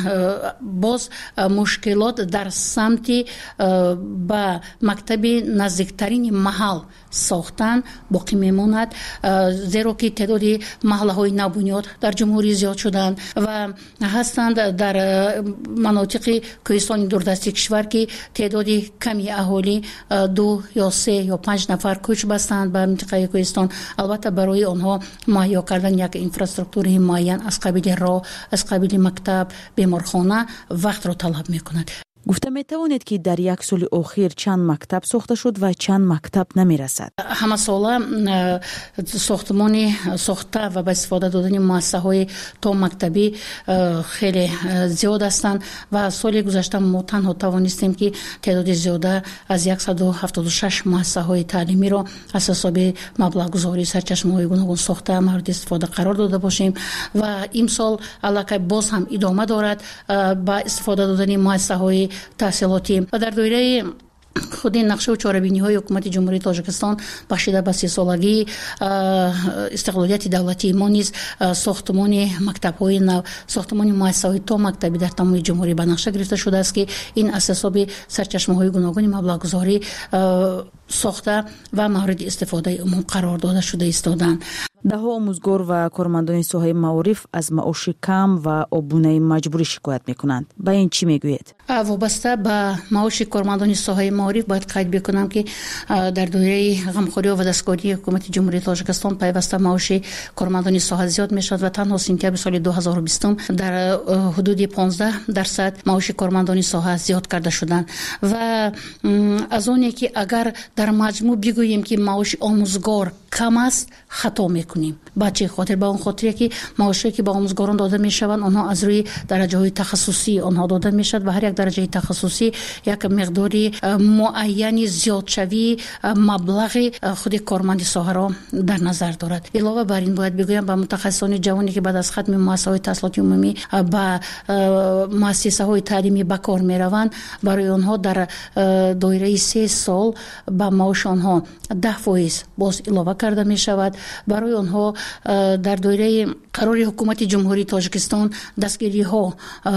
باز مشکلات در سمت با مکتب نزدیکترین محل ساختن باقی میماند، زیرا که تعداد محله های نوبنیاد در جمهوری زیاد شدند و هستند در مناطق کوهستان دوردستی کشور که تعداد کمی اهالی 2 یا 3 یا 5 نفر کوچ بستند به منطقه کوهستان. البته برای آنها مهیا کردن یک اینفراستراکچور معین از قبیل راه، از قبیل مکتب، بیمارخانه وقت را طلب میکند. گفته می توانید که در یک سال اخیر چند مکتب ساخته شد و چند مکتب نمی رسد؟ همه ساله ساختمانی ساخته و به استفاده دادن مؤسسه های تا مکتبی خیلی زیاد هستند و سال گذشته ما تنها توانستیم که تعداد زیاده از 176 مؤسسه های تعلیمی را از حساب مبلغ گذاری سرچشمه های گوناگون ساخته مورد استفاده قرار داده باشیم و این سال علاقه باز هم ادامه دارد با استفاده دادن مؤسسه های تحصیلاتی و در دایره خود نقشه و چاره‌بینی های حکومت جمهوری تاجیکستان بخشیده به 30 سالگی استقلالیت دولتی ما نیز ساختمان مکتب‌های نو، ساختمان مؤسسه‌های تا مکتبی در تمام جمهوری به نقشه گرفته شده است که این از حساب سرچشمه‌های گوناگون مبلغ گذاری ساخته و مورد استفاده عموم قرار داده شده ایستادند. دهها آموزگار و کارمندان ساحه معارف از معاش کم و آبونه مجبوری شکایت میکنند. با این چی میگوید؟ وابسته به معاش کارمندان ساحه معارف باید قید بکنم که در دایره غمخوری و دستکاری حکومت جمهوری تاجیکستان پیوسته معاش کارمندان ساحه زیاد میشد و تنها سپتامبر سال 2020 در حدود 15% معاش کارمندان ساحه زیاد کرده شدند و از اونی که اگر در مجموع بگوییم که معاش آموزگار کم است خطا میکنیم. بچه خاطر به اون خاطری که معاشی که به آموزگاران داده میشوند آنها از روی درجه های تخصصی آنها داده میشد و هر یک درجه تخصصی یک مقداری معینی زیاد شوی مبلغ خود کارمند ساحه را در نظر دارد. علاوه بر این باید بگویم به متخصصان جوانی که بعد از ختم مؤسسه های تحصیلاتی عمومی به مؤسسه های تعلیمی به کار میروند، برای آنها در دایره 3 سال به معاش آنها 10% باز علاوه کرده می شود. برای آنها در دایره قرار حکومت جمهوری تاجیکستان دستگیری ها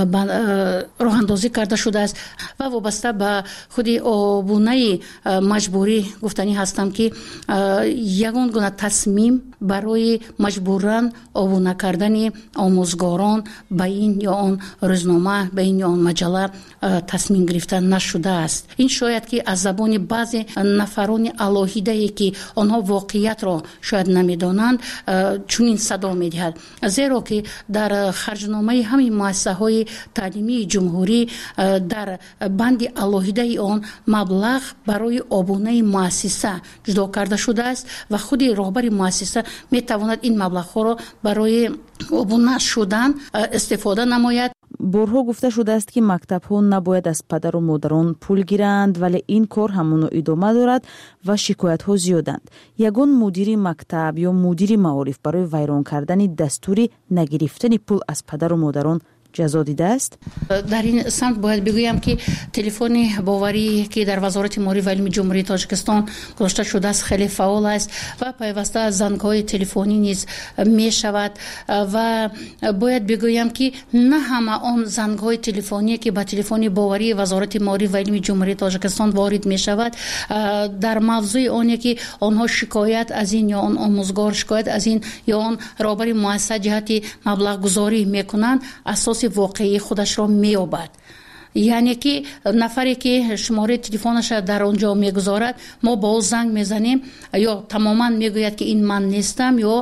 راه اندازی کرده شده است و وابسته به خود آبونه مجبوری گفتنی هستم که یگان گونه تصمیم برای مجبورن آبونه کردن آموزگاران به این یا آن روزنامه، به این یا آن مجله تصمیم گرفته نشده است. این شاید که از زبان بعضی نفران الهیده که آنها واقعیت را شاید نمیدانند چنین صدا میدهد، زیرا که در خرجنامه همین مؤسسه های تعلیمی جمهوری در بند الهیده آن مبلغ برای آبونه مؤسسه جدا کرده شده است و خود رهبر مؤسسه میتواند این مبلغ ها را برای آبونه شدن استفاده نماید. بارها گفته شده است که مکتب ها نباید از پدر و مادران پول گیرند، ولی این کار همون ادامه دارد و شکایت ها زیادند. یگان مدیر مکتب یا مدیر معارف برای ویران کردن دستوری نگرفتن پول از پدر و مادران ҷазо дидааст? дар ин самт бояд бигӯям ки телефони боварӣ ки дар вазорати молӣ ва илми ҷумҳурии тоҷикистон гузошта шудааст хеле фаъол аст ва пайваста зангҳои телефонӣ низ мешавад ва бояд бигӯям ки на ҳама он зангҳои телефоние ки ба телефони боварии вазорати молӣ ва илми ҷумҳурии тоҷикистон ворид мешавад дар мавзӯи оне ки онҳо шикоят аз ин ё он омӯзгор шикоят аз ин ё он роҳбари муассиса ҷиҳати маблағгузорӣ мекунанд асоси воқеии худашро меёбад. яъне ки нафаре ки шумораи телефонаша дар он ҷо мегузорад мо ба ӯ занг мезанем ё тамоман мегӯяд ки ин ман нестам ё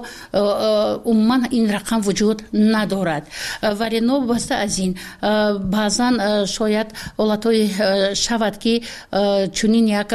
умуман ин рақам вуҷуд надорад. вале новобаста аз ин баъзан шояд ҳолатҳое шавад ки чунин як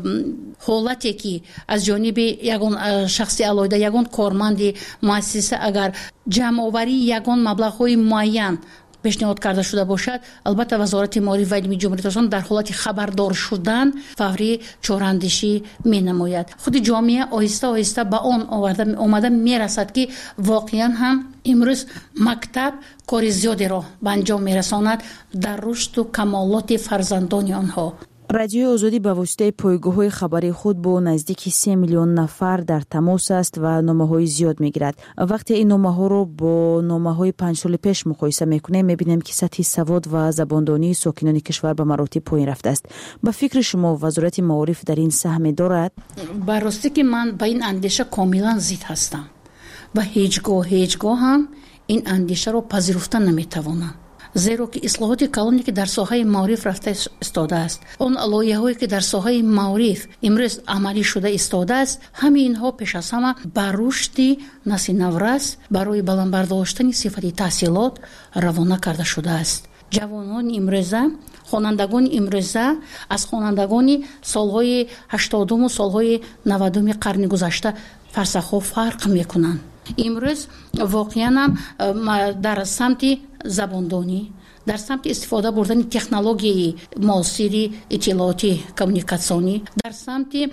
ҳолате ки аз ҷониби ягон шахси алоҳида ягон корманди муассиса агар ҷамъоварии ягон маблағҳои муайян пешниҳод карда шуда бошад, албатта вазорати молӣ ва илми ҷумҳурии тоҷикистон дар ҳолати хабардор шудан фаврӣ чораандешӣ менамояд. худи ҷомеа оҳиста оҳиста ба он омада мерасад ки воқеан ҳам имрӯз мактаб кори зиёдеро ба анҷом мерасонад дар рушду камолоти фарзандони онҳо. радиои озодӣ ба воситаи пойгоҳҳои хабари худ бо наздики 3 миллион нафар дар тамос аст ва номаҳои зиёд мегирад. вақте ин номаҳоро бо номаҳои 5 соли пеш муқоиса мекунем, мебинем ки сатҳи савод ва забондонии сокинони кишвар ба маротиб поин рафтааст. ба фикри шумо вазорати маориф дар ин саҳме дорад? ба ростӣ ки ман ба ин андеша комилан зид ҳастам ва ҳеҷ гоҳ ҳам ин андешаро пазируфта наметавонам. зеро ки ислоҳоти калоне ки дар соҳаи маориф рафта истодааст, он лоиҳаҳое ки дар соҳаи маориф имрӯз амалӣ шуда истодааст, ҳамаи инҳо пеш аз ҳама ба рушди насли наврас барои баландбардоштани сифати таҳсилот равона карда шудааст. ҷавонони имрӯза, хонандагони имрӯза аз хонандагони солҳои 80-уму солҳои 90-уми қарни гузашта фарсахҳо фарқ мекунанд. имрӯз воқеан ҳам дар самти забондонӣ, дар самти истифода бурдани технологияи муосири иттилоотӣ коммуникатсионӣ, дар самти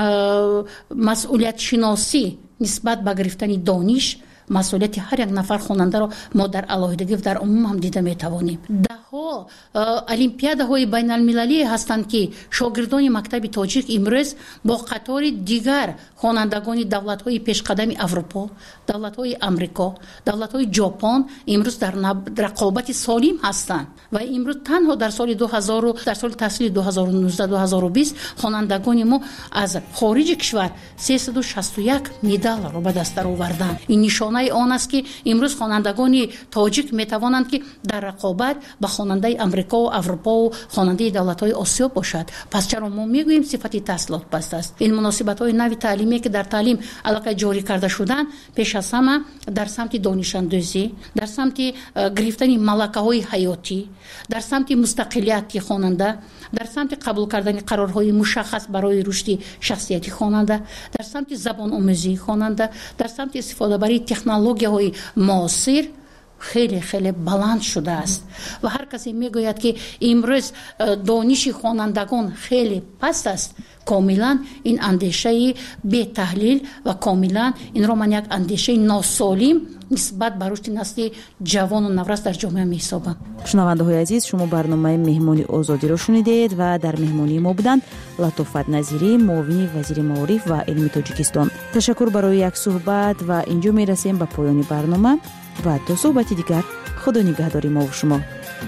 масъулиятшиносӣ нисбат ба гирифтани дониш, масъулияти ҳар як нафар хонандаро мо дар алоҳидагӣ дар умум ҳам дида метавонем. даҳҳо олимпиадаҳои байналмилалие ҳастанд ки шогирдони мактаби тоҷик имрӯз бо қатори дигар хонандагони давлатҳои пешқадами аврупо, давлатҳои амрико, давлатҳои ҷопон имрӯз дар рақобати солим ҳастанд ва имрӯз танҳо дар соли 2000 дар соли таҳсили 2019-2020 хонандагони мо аз хориҷи кишвар 361 медалро ба даст дароварданд. ин нишонаи он аст ки имрӯз хонандагони тоҷик метавонанд ки дар рақобат ба хонандаи амрико, аврупо, хонандаи давлатҳои осиё бошад. пас чаро мо мегӯем сифати таҳсилот паст аст? ин муносибатҳои нави таълимие ки дар таълим аллакай ҷорӣ карда шуданд, пеш аз ҳама дар самти донишандӯзӣ, дар самти гирифтани малакаҳои ҳаётӣ, дар самти мустақилияти хонанда, дар самти қабул кардани қарорҳои мушаххас барои рушди шахсияти хонанда, дар самти забономӯзии хонанда, дар самти истифодабарии технологияҳои муосир хеле хеле баланд шудааст ва ҳар касе мегӯяд ки имрӯз дониши хонандагон хеле паст аст. комилан ин андешаи бетаҳлил ва комилан инро ман як андешаи носолим нисбат ба рушди насли ҷавону наврас дар ҷомеа меҳисобам. шунавандаҳои азиз, шумо барномаи меҳмони озодиро шунидед ва дар меҳмонии мо буданд латофат назирӣ, муовини вазири маориф ва илми Тоҷикистон. ташаккур барои як суҳбат ва инҷо мерасем ба поёни барнома ва то суҳбати дигар, худо нигаҳдори мо ва шумо.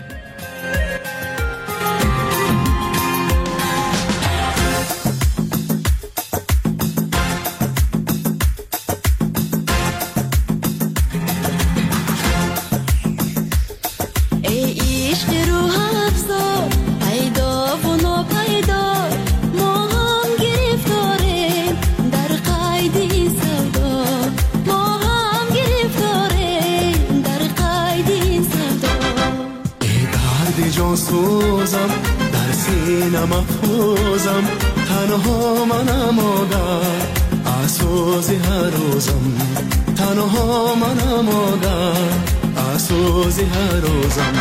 سوزم در سینه مفروزم تنها منم آگر اسوز هر روزم تنها منم آگر اسوز هر روزم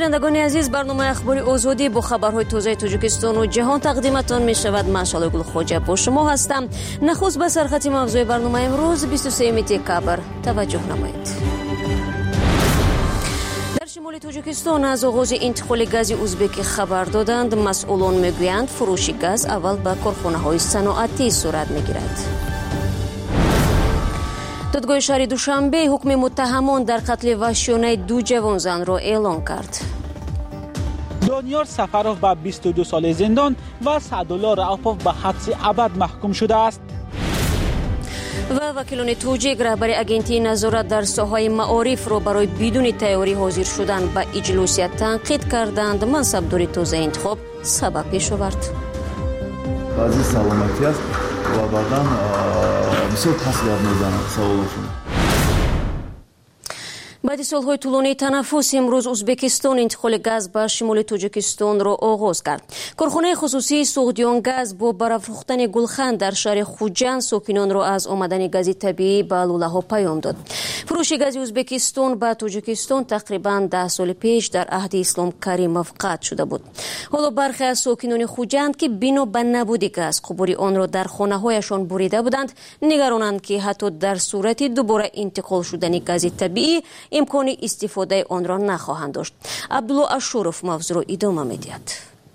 شنوندگان عزیز، برنامه اخباری آزادی با خبرهای تازه تاجیکستان و جهان تقدیمتان می شود. من شعله گل خوجه با شما هستم. نخست به سرخط موضوع برنامه امروز 23 دکبر توجه نمایید. در شمال تاجیکستان از آغاز انتقال گاز ازبک خبر دادند. مسئولان میگویند فروش گاز اول به کارخانه‌های صنعتی صورت میگیرد. دادگاه شهر دوشنبه حکم متهمان در قتل وحشیانه 2 جوان زن را اعلام کرد. دانیار سفروف به 22 سال زندان و سعدالله رعوپوف به حبس ابد محکوم شده است. و وکیلان توجیک رهبر اگنتی نظارت در ساحه معارف را برای بدون تیاری حاضر شدن به اجلاسیت تنقید کردند. منصبداری تازه انتخاب سبب پیش آورد. بعضی سلامتی است و بعداً بسیار پس میزنند سوالشون. بعد سالهای طولانی تنفس امروز ازبکستان انتقال گاز به شمال تاجیکستان را آغاز کرد. کارخانه خصوصی سوغدیان گاز با برافروختن گلخند در شهر خوجند ساکنان را از آمدن گاز طبیعی به لوله ها پیام داد. فروش گاز ازبکستان به تاجیکستان تقریباً 10 سال پیش در عهد اسلام کریموف قطع شده بود. حالا برخی از ساکنان خوجند که بنا به نبود گاز قبور آن را در خانه‌هایشان بریده بودند، نگرانند که حتی در صورت دوباره انتقال شدن گاز طبیعی امکان استفاده آن را نخواهند داشت. عبدالله اشورف موضوع را ادامه می‌دهد.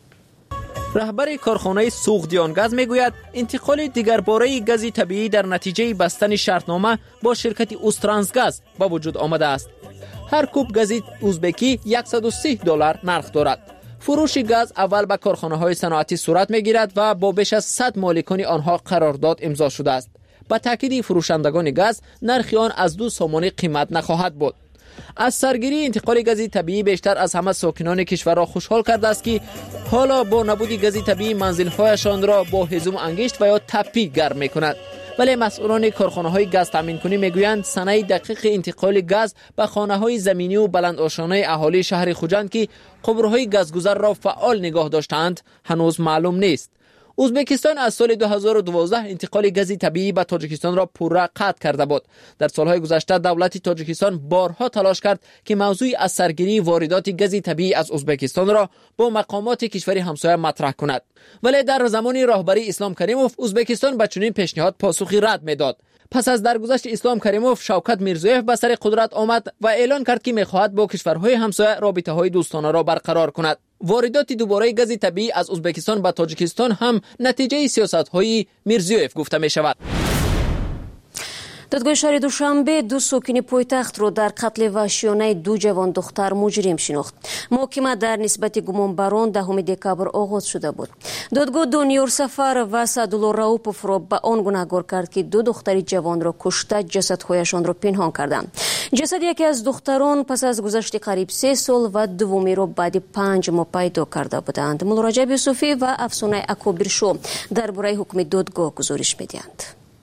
رهبر کارخانه سوغدیان گاز میگوید انتقال دیگر باره گاز طبیعی در نتیجه بستن شرطنامه با شرکت اوسترانسگاز با وجود آمده است. هر کوب گاز ازبکی $130 نرخ دارد. فروش گاز اول به کارخانه‌های صنعتی صورت میگیرد و با بیش از 100 مالکان آنها قرارداد امضا شده است. با تاکید فروشندگان گاز نرخ آن از 2 سومانی قیمت نخواهد بود. از سرگیری انتقال گاز طبیعی بیشتر از همه ساکنان کشور را خوشحال کرده است که حالا با نبود گاز طبیعی منزل‌هایشان را با هیزم انگشت و یا تپی گرم می‌کنند. ولی مسئولان کارخانه‌های گاز تامین کنی میگویند صنایع دقیق انتقال گاز به خانه‌های زمینی و بلند آشانه اهالی شهر خوجند که قبرهای گازگذر را فعال نگاه داشتند هنوز معلوم نیست. ازبکستان از سال 2012 انتقال گاز طبیعی به تاجیکستان را پورا قطع کرده بود. در سالهای گذشته دولت تاجیکستان بارها تلاش کرد که موضوع از سرگیری واردات گاز طبیعی از ازبکستان را با مقامات کشور همسایه مطرح کند. ولی در زمان راهبری اسلام کریموف ازبکستان به چنین پیشنهاد پاسخی رد میداد. پس از درگذشت اسلام کریموف، شوکت میرزویف به سر قدرت آمد و اعلان کرد که می‌خواهد با کشورهای همسایه رابطه‌های دوستانه را برقرار کند. واردات دوباره گاز طبیعی از ازبکستان به تاجیکستان هم نتیجه سیاست‌های میرزویف گفته می‌شود. دادگاه شهر دوشنبه 2 ساکن پایتخت را در قتل وحشیانه 2 جوان دختر مجرم شناخت. محاکمه در نسبت گمانبران 10 دکبر آغاز شده بود. دادگاه دانیار سفر و سعدالله رعوپوف را به آن گناهکار کرد که 2 دختر جوان را کشته جسدهایشان را پنهان کردند. جسد یکی از دختران پس از گذشت قریب 3 سال و دومی را بعد 5 ماه پیدا کرده بودند. مولا رجب یوسفی و افسانه اکابرشو درباره حکم دادگاه گزارش می‌دهند.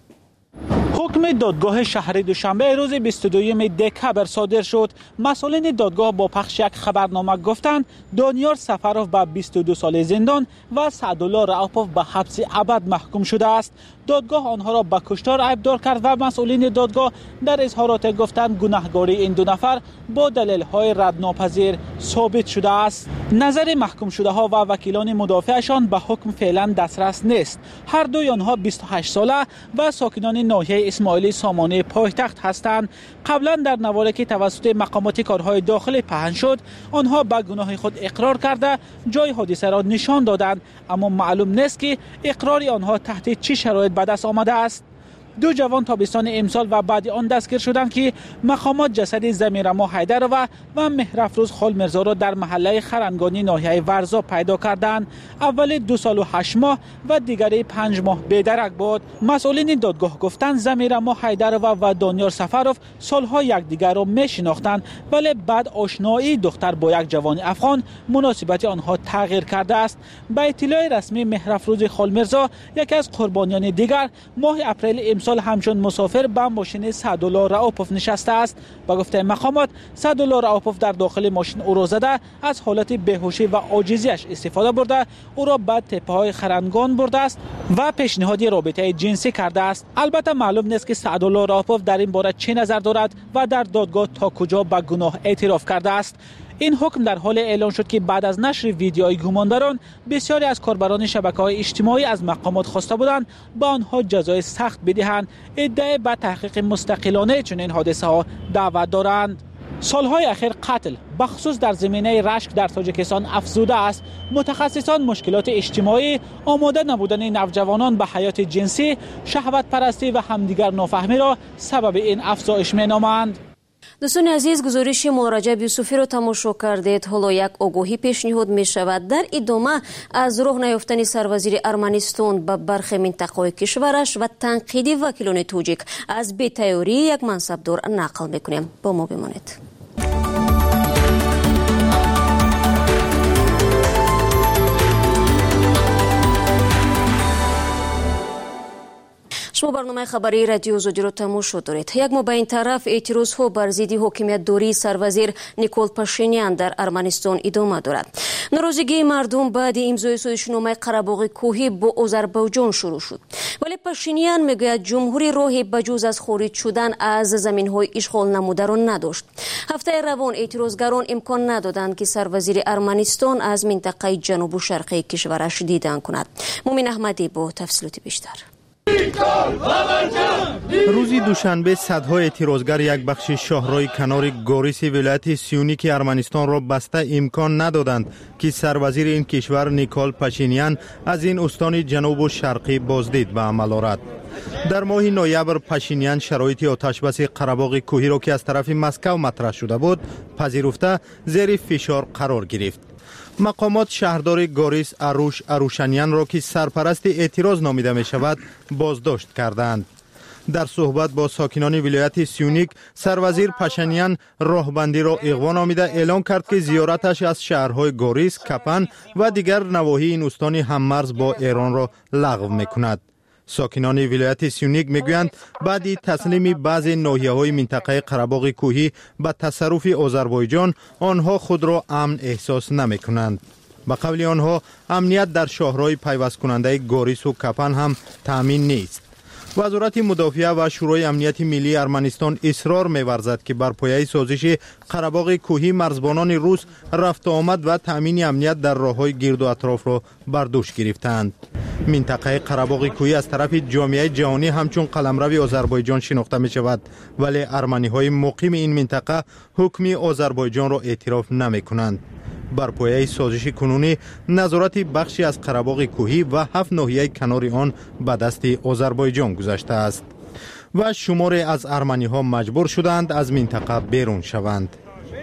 حکم دادگاه شهر دوشنبه روز 22 دکبر صادر شد. مسئولین دادگاه با پخش یک خبرنامه گفتند دانیار سفروف به 22 سال زندان و سعدالله رعوپوف به حبس ابد محکوم شده است. دادگاه آنها را به کشتار عیبدار کرد و مسئولین دادگاه در اظهارات گفتند گناهکاری این 2 نفر با دلایل ردناپذیر ثابت شده است. نظر محکوم شده ها و وکیلان مدافعشان به حکم فعلا دسترس نیست. هر دوی آنها 28 ساله و ساکنان ناحیه اسماعیلی سامانه پایتخت هستند. قبلا در نواری که توسط مقامات کارهای داخلی پهن شد، آنها به گناه خود اقرار کرده جای حادثه را نشان دادند، اما معلوم نیست که اقرار آنها تحت چه شرایط به دست آمده است. 2 جوان تابستان امسال و بعد آن دستگیر شدند که مقامات جسد زمیرما حیدرova و مهرافروز خالمرزا را در محله خرنگانی ناحیه ورزا پیدا کردند. اول 2 سال و 8 ماه و دیگری 5 ماه بی‌درک بود. مسئولین دادگاه گفتند زمیرما حیدرova و دانیار سفروف سالها یکدیگر را میشناختند، ولی بعد آشنایی دختر با یک جوان افغان مناسبت آنها تغییر کرده است. به اطلاع رسمی مهرافروز خالمرزا یکی از قربانیان دیگر ماه اپریل امسال همچون مسافر به ماشین سعدالله رعوپوف نشسته است. با گفته مقامات سعدالله رعوپوف در داخل ماشین او را زده از حالت بیهوشی و عاجزیش استفاده برده او را به تپه‌های خرنگان برده است و پیشنهاد رابطه جنسی کرده است. البته معلوم نیست که سعدالله رعوپوف در این باره چه نظر دارد و در دادگاه تا کجا به گناه اعتراف کرده است. این حکم در حال اعلان شد که بعد از نشر ویدیوهای گمانداران بسیاری از کاربران شبکه‌های اجتماعی از مقامات خواسته بودند با آنها جزای سخت بدهند. ادعای به تحقیق مستقلانه چنین حادثه ها دعوت دارند. سالهای اخیر قتل بخصوص در زمینه رشک در تاجیکستان افزوده است. متخصصان مشکلات اجتماعی، آماده نبودن نوجوانان به حیات جنسی، شهوت پرستی و همدیگر نافهمی را سبب این افزایش مینامند. دوستان عزیز، گزارش مراجع یوسفی رو تماشا کردید. حالا یک آگاهی پیشنهاد می شود. در ادامه از راه نیافتن سروزیر ارمنستان به برخی منطقه‌های کشورش و تنقید وکیلان توجیک از بی‌تیاری یک منصبدار نقل میکنیم. با ما بمانید. شما برنامه خبری رادیو آزادی را تماشا دارید. یک ما به این طرف اعتراض‌ها بر ضد حاکمیت داری سروزیر نیکول پاشینیان در ارمنستان ادامه دارد. ناراضگی مردم بعد امضای سازشنامه قره‌باغ کوهی با آذربایجان شروع شد. ولی پاشینیان میگوید جمهوری راهی بجز از خارج شدن از زمین‌های اشغال نموده را نداشت. هفته روان اعتراضگران امکان ندادند که سروزیر ارمنستان از منطقه جنوب و شرقی کشورش دیدن کند. مومن احمدی با تفصیلات بیشتر. روزی دوشنبه صدها اعتراضگر یک بخش شاهرای کنار گوریس ولایت سیونیک ارمنستان را بسته امکان ندادند که سروزیر این کشور نیکول پاشینیان از این استان جنوب و شرقی بازدید به عمل آورد. در ماه نوامبر پاشینیان شرایط آتشبس قره‌باغ کوهی را که از طرف مسکو مطرح شده بود پذیرفته زیر فشار قرار گرفت. مقامات شهردار گوریس اروشنیان را که سرپرست اعتراض نامیده می شود بازداشت کردند. در صحبت با ساکنان ولایت سیونیک سروزیر پاشینیان راهبندی را اغوا نامیده اعلان کرد که زیارتش از شهرهای گوریس، کپن و دیگر نواحی این استان هممرز با ایران را لغو می کند. ساکنان ولایت سیونیک میگویند بعد تسلیم بعضی ناحیه‌های منطقه قره‌باغ کوهی به تصرف آذربایجان آنها خود را امن احساس نمی‌کنند. به قول آنها امنیت در شهرهای پیوست کننده گوریس و کپن هم تامین نیست. وزارت مدافعه و شورای امنیت ملی ارمنستان اصرار می‌ورزد که بر پایه سازش قره‌باغ کوهی مرزبانان روس رفت آمد و تامین امنیت در راه‌های گرد و اطراف را بر دوش گرفتند. منطقه قره‌باغ کوهی از طرف جامعه جهانی همچون قلمرو آذربایجان شناخته می شود، ولی ارمنی‌های مقیم این منطقه حکم آذربایجان را اعتراف نمی کنند. بر پایه سازش کنونی نظارت بخشی از قره‌باغ کوهی و 7 ناحیه کنار آن به دست آذربایجان گذشته است و شماری از ارمنی‌ها مجبور شدند از منطقه بیرون شوند.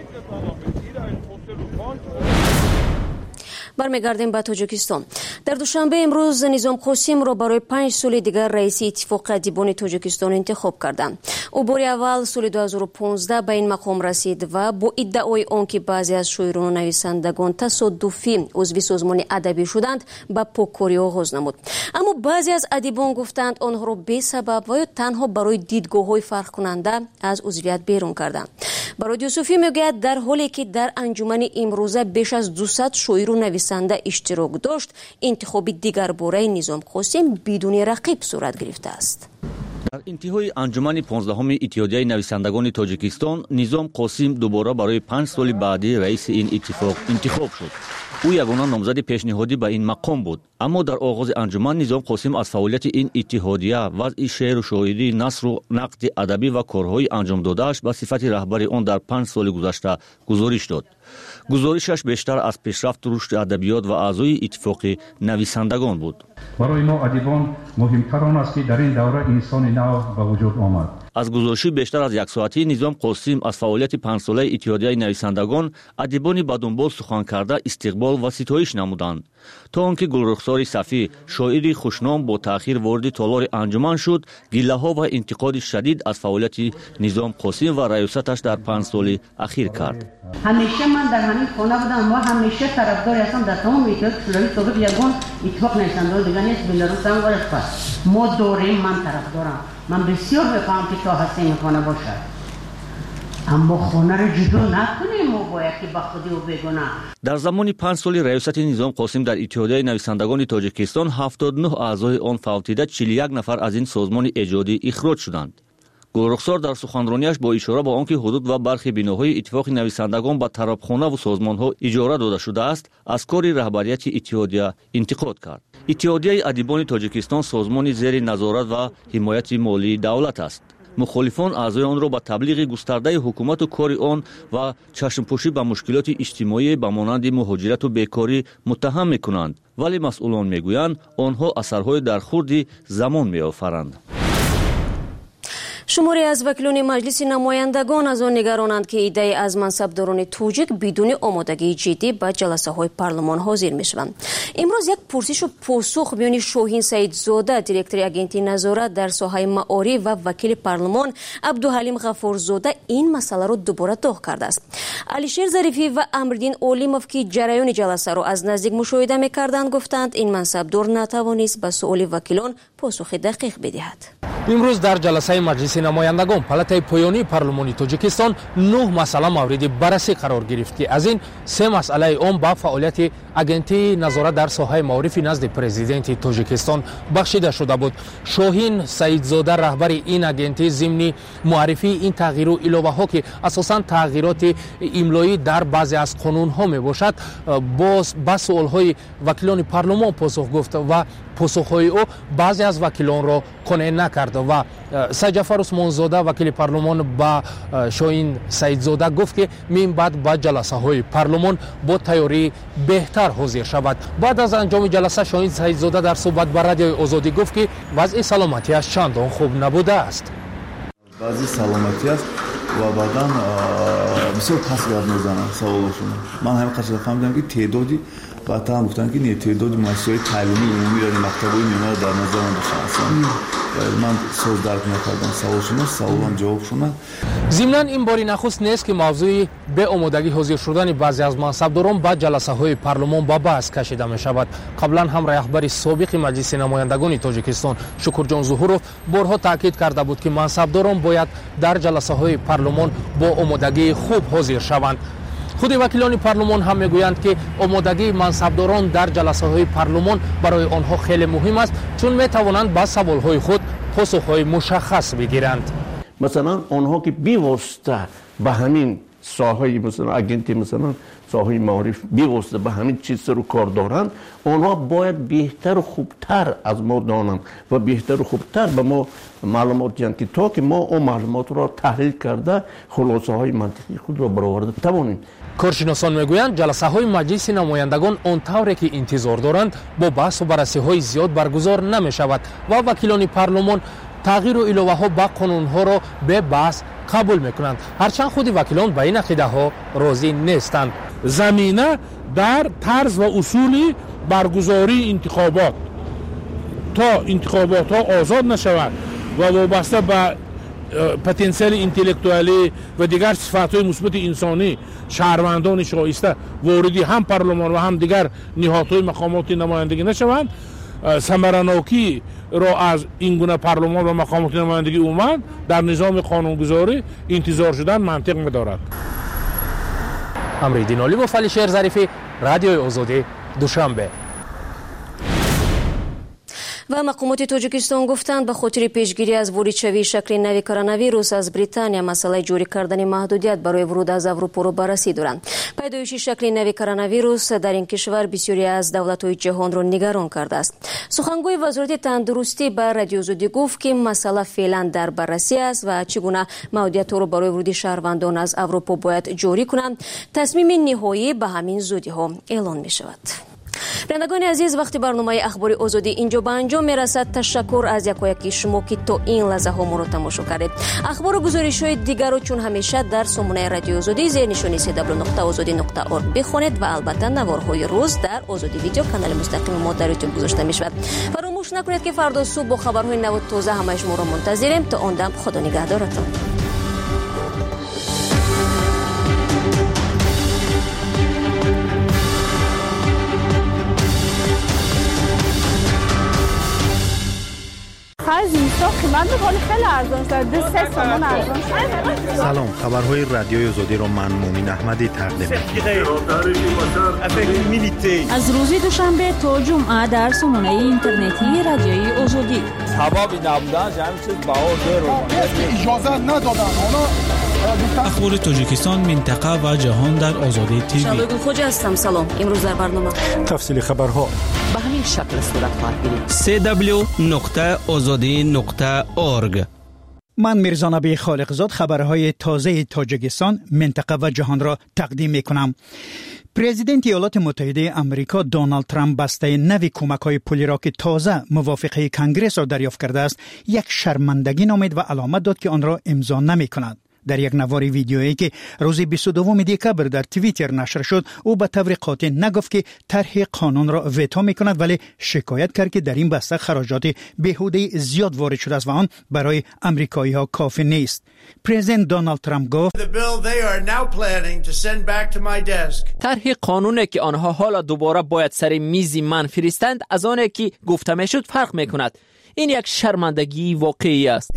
برمیگردیم به تاجیکستان. در دوشنبه امروز نظام قاسم را برای 5 سال دیگر رئیس اتفاق ادیبان تاجیکستان انتخاب کردند. او بار اول سال 2015 به این مقام رسید و با ادعای آنکه بعضی از شاعران و نویسندگان تصادفی عضو سازمان ادبی شدند به پاککاری آغاز نمود. اما بعضی از ادیبان گفتند آنها را بی سبب و یا تنها برای دیدگاه‌های فرق کننده از عضویت بیرون کردند. برای یوسفی میگوید در حالی که در انجمن امروزه بیش از 200 شاعر و نویسنده اشتراک داشت، انتخاب دیگر باره نظام قاسم بدون رقیب صورت گرفته است. در انتهای انجمن 15 اتحادیه نویسندگان تاجیکستان نظام قاسم دوباره برای 5 سال بعدی رئیس این اتفاق انتخاب شد. او یگانه نامزد پیشنهادی به این مقام بود، اما در آغاز انجمن نظام قاسم از فعالیت این اتحادیه، وضع شعر و شاعری، نثر و نقد ادبی و کارهای انجام داده‌اش به صفت رهبر آن در 5 سال گذشته گزارش داد. گزارشش بیشتر از پیشرفت و رشد ادبیات و اعضای اتفاق نویسندگان بود. برای ما ادیبان مهمتر آن است که در این دوره انسان نو به وجود آمد. از گزارشی بیشتر از 1 ساعتی نظام قاسم از فعالیت 5 ساله اتحادیه نویسندگان ادیبان با دنبال سخن کرده استقبال و ستایش نمودند، تا آنکه گلرخسار صفی شاعری خوشنام با تأخیر وارد تالار انجمن شد، گله‌ها و انتقاد شدید از فعالیت نظام قاسم و ریاستش در 5 سال اخیر کرد. همیشه من در همین خانه بودم و همیشه طرفدار هستم در تمام اتحادیه صاحب یگان اتفاق نویسنده دیگه نیست بلاروس هم ورش پس ما دوریم. من طرفدارم، من بسیار بخواهم که تا هسته این خانه باشد، اما خانه رو جدا نکنیم و باید که به خودی و بگونه. در زمان 5 سال ریاست نظام قاسم در اتحادیه نویسندگان تاجیکستان 79 اعضای آن فوتیده 41 نفر از این سازمان ایجادی اخراج شدند. گلرخسار در سخنرانیش با اشاره به آنکه حدود و برخی بناهای اتفاق نویسندگان به طرفخانه و سازمانها اجاره داده شده است، از کار رهبریت اتحادیه انتقاد کرد. اتحادیه ادیبان تاجیکستان سازمان زیر نظارت و حمایت مالی دولت است. مخالفان اعضای آن را به تبلیغ گسترده حکومت و کار آن و چشمپوشی به مشکلات اجتماعی به مانند مهاجرت و بیکاری متهم می‌کنند، ولی مسئولان میگویند آنها اثرهای درخورد زمان می‌آفرند. شماری از وکیلان مجلس نمایندگان از آن نگرانند که ایده از منصبداران توجیک بدون آمادگی جدی به جلسه های پارلمان حاضر می شوند. امروز یک پرسش و پاسخ میان شاهین سعیدزاده دیرکتور اگنتی نظارت در ساحه معارف و وکیل پارلمان عبدالحلیم غفورزاده این مسئله را دوباره داغ کرده است. علیشیر ظریفی و امردین اولیموف که جریان جلسه را از نزدیک مشاهده می‌کردند گفتند این منصبدار نتوانست به سؤال وکیلان پاسخ دقیق بدهد. امروز در جلسه مجلس نمایندگان پالاتای پایانی پارلمانی تاجیکستان 9 مسئله مورد بررسی قرار گرفت که از این 3 مسئله عام با فعالیت اگنتی نظارت در ساحه معارف نزد پرزیدنت تاجیکستان بخشیده شده بود. شاهین سعیدزاده رهبر این اگنتی ضمن معرفی این تغییر و الهه‌ها که اساساً تغییرات املایی در بعضی از قانون‌ها میباشد با سوال‌های وکیلان پارلمان پاسخ گفت و پاسخ‌های او بعضی از وکیلان را قانع نکرد و سجفر عثمانزاده وکیل پارلمان با شاهین سعیدزاده گفت که من بعد با جلسه های پارلمان با تیاری بهتر حاضر شود. بعد از انجام جلسه شاهین سعیدزاده در صحبت با رادیوی آزادی گفت که وضع سلامتیش چندان خوب نبوده است. وضع سلامتی است و بعداً بسیار پس گرد میزنن سوالشون. من همین قصد فهمیدم که تعدادی بعد هم گفتن که تعداد مؤسسه‌های تعلیمی عمومی در مکتب‌های میانه در نظر داشتن. من سوال درک نکردم سوالم جوابشون. ضمناً این باری نخست نیست که موضوع به آمادگی حاضر شدن بعضی از منصبداران با جلسه های پارلمان با بحث کشیده می شود. قبلا هم رهبر سابق مجلس نمایندگان تاجیکستان شکرجان ظهوروف بارها تاکید کرده بود که منصبداران باید در جلسه های پارلمان با آمادگی خوب حاضر شوند. خود وکیلان پارلمان هم میگویند که آمادگی منصبداران در جلسه های پارلمان برای آنها خیلی مهم است چون میتوانند با سوال های خود پاسخ های مشخص بگیرند. مثلا آنها که بی‌واسطه به همین ساحه مثلا اگنتی مثلا ساحه معارف بی‌واسطه به همین چیز رو کار دارند، آنها باید بهتر و خوبتر از ما دانند و بهتر و خوبتر به ما معلومات دهند که تا که ما اون معلومات را تحلیل کرده خلاصه های منطقی خود را برآورده توانیم. کارشناسان میگویند جلسه های مجلس نمایندگان آنطوری که انتظار دارند با بحث و بررسی های زیاد برگزار نمی شود و وکیلان پارلمان تغییر و الهه ها با قانون ها را به بحث قبول میکنند، هرچند خود وکیلان به این عقیده ها راضی نیستند. زمینه در طرز و اصول برگزاری انتخابات تا انتخابات ها آزاد نشوند و وابسته به پتانسیل انتلکتوالی و دیگر صفات‌های مثبت انسانی شهروندان شایسته واردی هم پارلمان و هم دیگر نهادهای مقامات نمایندگی نشوند، ثمرناکی را از این گونه پارلمان و مقامات نمایندگی اومد در نظام قانونگذاری انتظار شدن منطق می‌دارد. امردین اولیموف، علیشیر ظریفی، رادیوی آزادی، دوشنبه. و مقامات تاجیکستان گفتند به خاطر پیشگیری از واردشوی شکل نوی کرونا ویروس از بریتانیا مسئله جاری کردن محدودیت برای ورود از اروپا را بررسی دارند. پیدایش شکل نوی کرونا ویروس در این کشور بسیاری از دولت‌های جهان را نگران کرده است. سخنگوی وزارت تندرستی به رادیو آزادی گفت که مسئله فعلا در بررسی است و چگونه محدودیت را برای ورود شهروندان از اروپا باید جاری کنند. تصمیم نهایی به همین زودی‌ها اعلان می‌شود. بینندگان عزیز، وقتی برنامه اخباری آزادی اینجا به انجام میرسد. تشکر از یکایک شما که تا این لحظه ها ما را تماشا کردید. اخبار و گزارش های دیگر رو چون همیشه در سامانه رادیو آزادی زیر نشانی www.azadi.org بخوانید و البته نوارهای روز در آزادی ویدیو کانال مستقیم ما در یوتیوب گذاشته می شود. فراموش نکنید که فردا صبح با خبرهای نو و تازه همه شما را منتظریم. تا آن دم خدا نگهدارتان. سلام، خبرهای رادیوی آزادی را من مومین احمدی تقدیم می‌کنم. از روز دوشنبه تا جمعه در سامانه اینترنتی رادیوی آزادی. سبب نبودن همین چیز باور رو اجازه ندادن. اخبار تاجیکستان، منطقه و جهان در آزادی تیوی. شادو خوجا هستم. سلام. امروز در برنامه تفصیل خبرها به همین شکل صورت خواهد گرفت. www.azadi.org. من میرزا نبی خالقزاد خبرهای تازه تاجیکستان، منطقه و جهان را تقدیم میکنم. پرزیدنت ایالات متحده آمریکا دونالد ترامپ بسته نوی کمک‌های پولی را که تازه موافقه کنگره را دریافت کرده است، یک شرمندگی نامید و علامت داد که آن را امضا نمی‌کند. در یک نوار ویدیویی که روز 22 دکبر در توییتر نشر شد، او به طور قاطع نگفت که طرح قانون را ویتو می‌کند، ولی شکایت کرد که در این بسته خراجات بیهوده زیاد وارد شده است و آن برای آمریکایی‌ها کافی نیست. پرزیدنت دونالد ترامپ گفت طرح قانونی که آنها حالا دوباره باید سر میز من فرستند از آنی که گفته میشد فرق میکند. این یک شرمندگی واقعی است.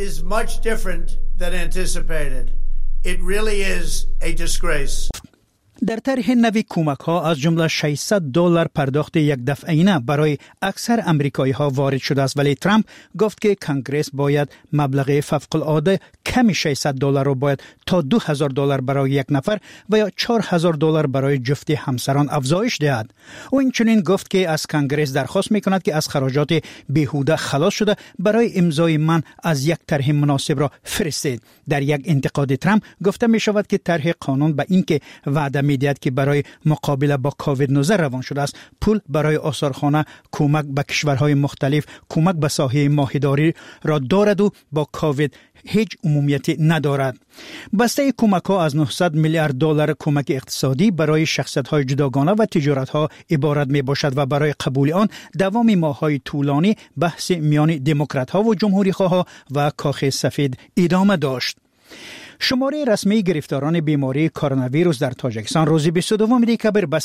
It really is a disgrace. در طرح نوی کمک‌ها از جمله $600 پرداخت یک دفعینه برای اکثر آمریکایی‌ها وارد شده است، ولی ترامپ گفت که کنگره باید مبلغ فوق‌العاده کمی $600 را باید تا $2,000 برای یک نفر و یا $4,000 برای جفت همسران افزایش دهد. او اینچنین گفت که از کنگره درخواست می‌کند که از خراجات بیهوده خلاص شده برای امضای من از یک طرح مناسب را فرستید. در یک انتقاد ترامپ گفته می‌شود که طرح قانون به این که وعده می‌دهد که برای مقابله با کووید 19 روان شده است، پول برای آثارخانه، کمک به کشورهای مختلف، کمک به ساحه ماهیداری را دارد و با کووید هیچ عمومیتی ندارد. بسته کمک‌ها از $900 میلیارد کمک اقتصادی برای شخصیت‌های جداگانه و تجارت‌ها عبارت می‌باشد و برای قبول آن دوام ماه‌های طولانی بحث میان دموکرات‌ها و جمهوری‌خواها و کاخ سفید ادامه داشت. شماره رسمی گرفتاران بیماری کرونا ویروس در تاجیکستان روز 22 دکبر به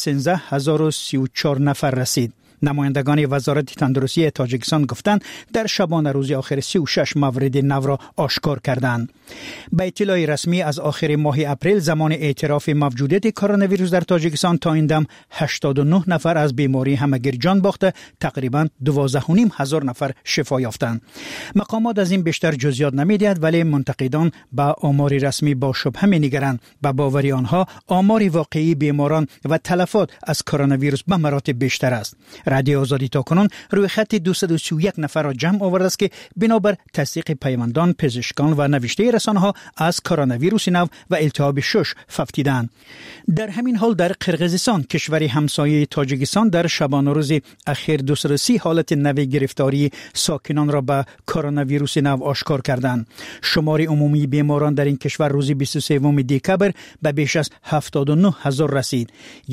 13034 نفر رسید. نمایندگان وزارت تندرستی تاجیکستان گفتند در شبانه روز آخر 36 مورد نو را آشکار کردند. به اطلاع رسمی از آخر ماه اپریل زمان اعتراف موجودیت کرونا ویروس در تاجیکستان تا این دم 89 نفر از بیماری همگیر جان باخته، تقریبا 12,500 نفر شفا یافتند. مقامات از این بیشتر جزئیات نمی‌دهند، ولی منتقدان به آمار رسمی با شبهه می‌نگرند. به باور آنها آمار واقعی بیماران و تلفات از کرونا ویروس به مراتب بیشتر است. رادیو آزادی تاکنون روی خط 231 نفر را جمع آورده است که بنابر تصدیق پیوندان، پزشکان و نوشته رسانه‌ها از کرونا ویروس نو و التهاب شش ففتیدند. در همین حال در قرقیزستان، کشور همسایه تاجیکستان، در شبانه روز اخیر 230 حالت نو گرفتاری ساکنان را به کرونا ویروس نو آشکار کردند. شمار عمومی بیماران در این کشور روز 23 دکبر به بیش از 79,000 رسید.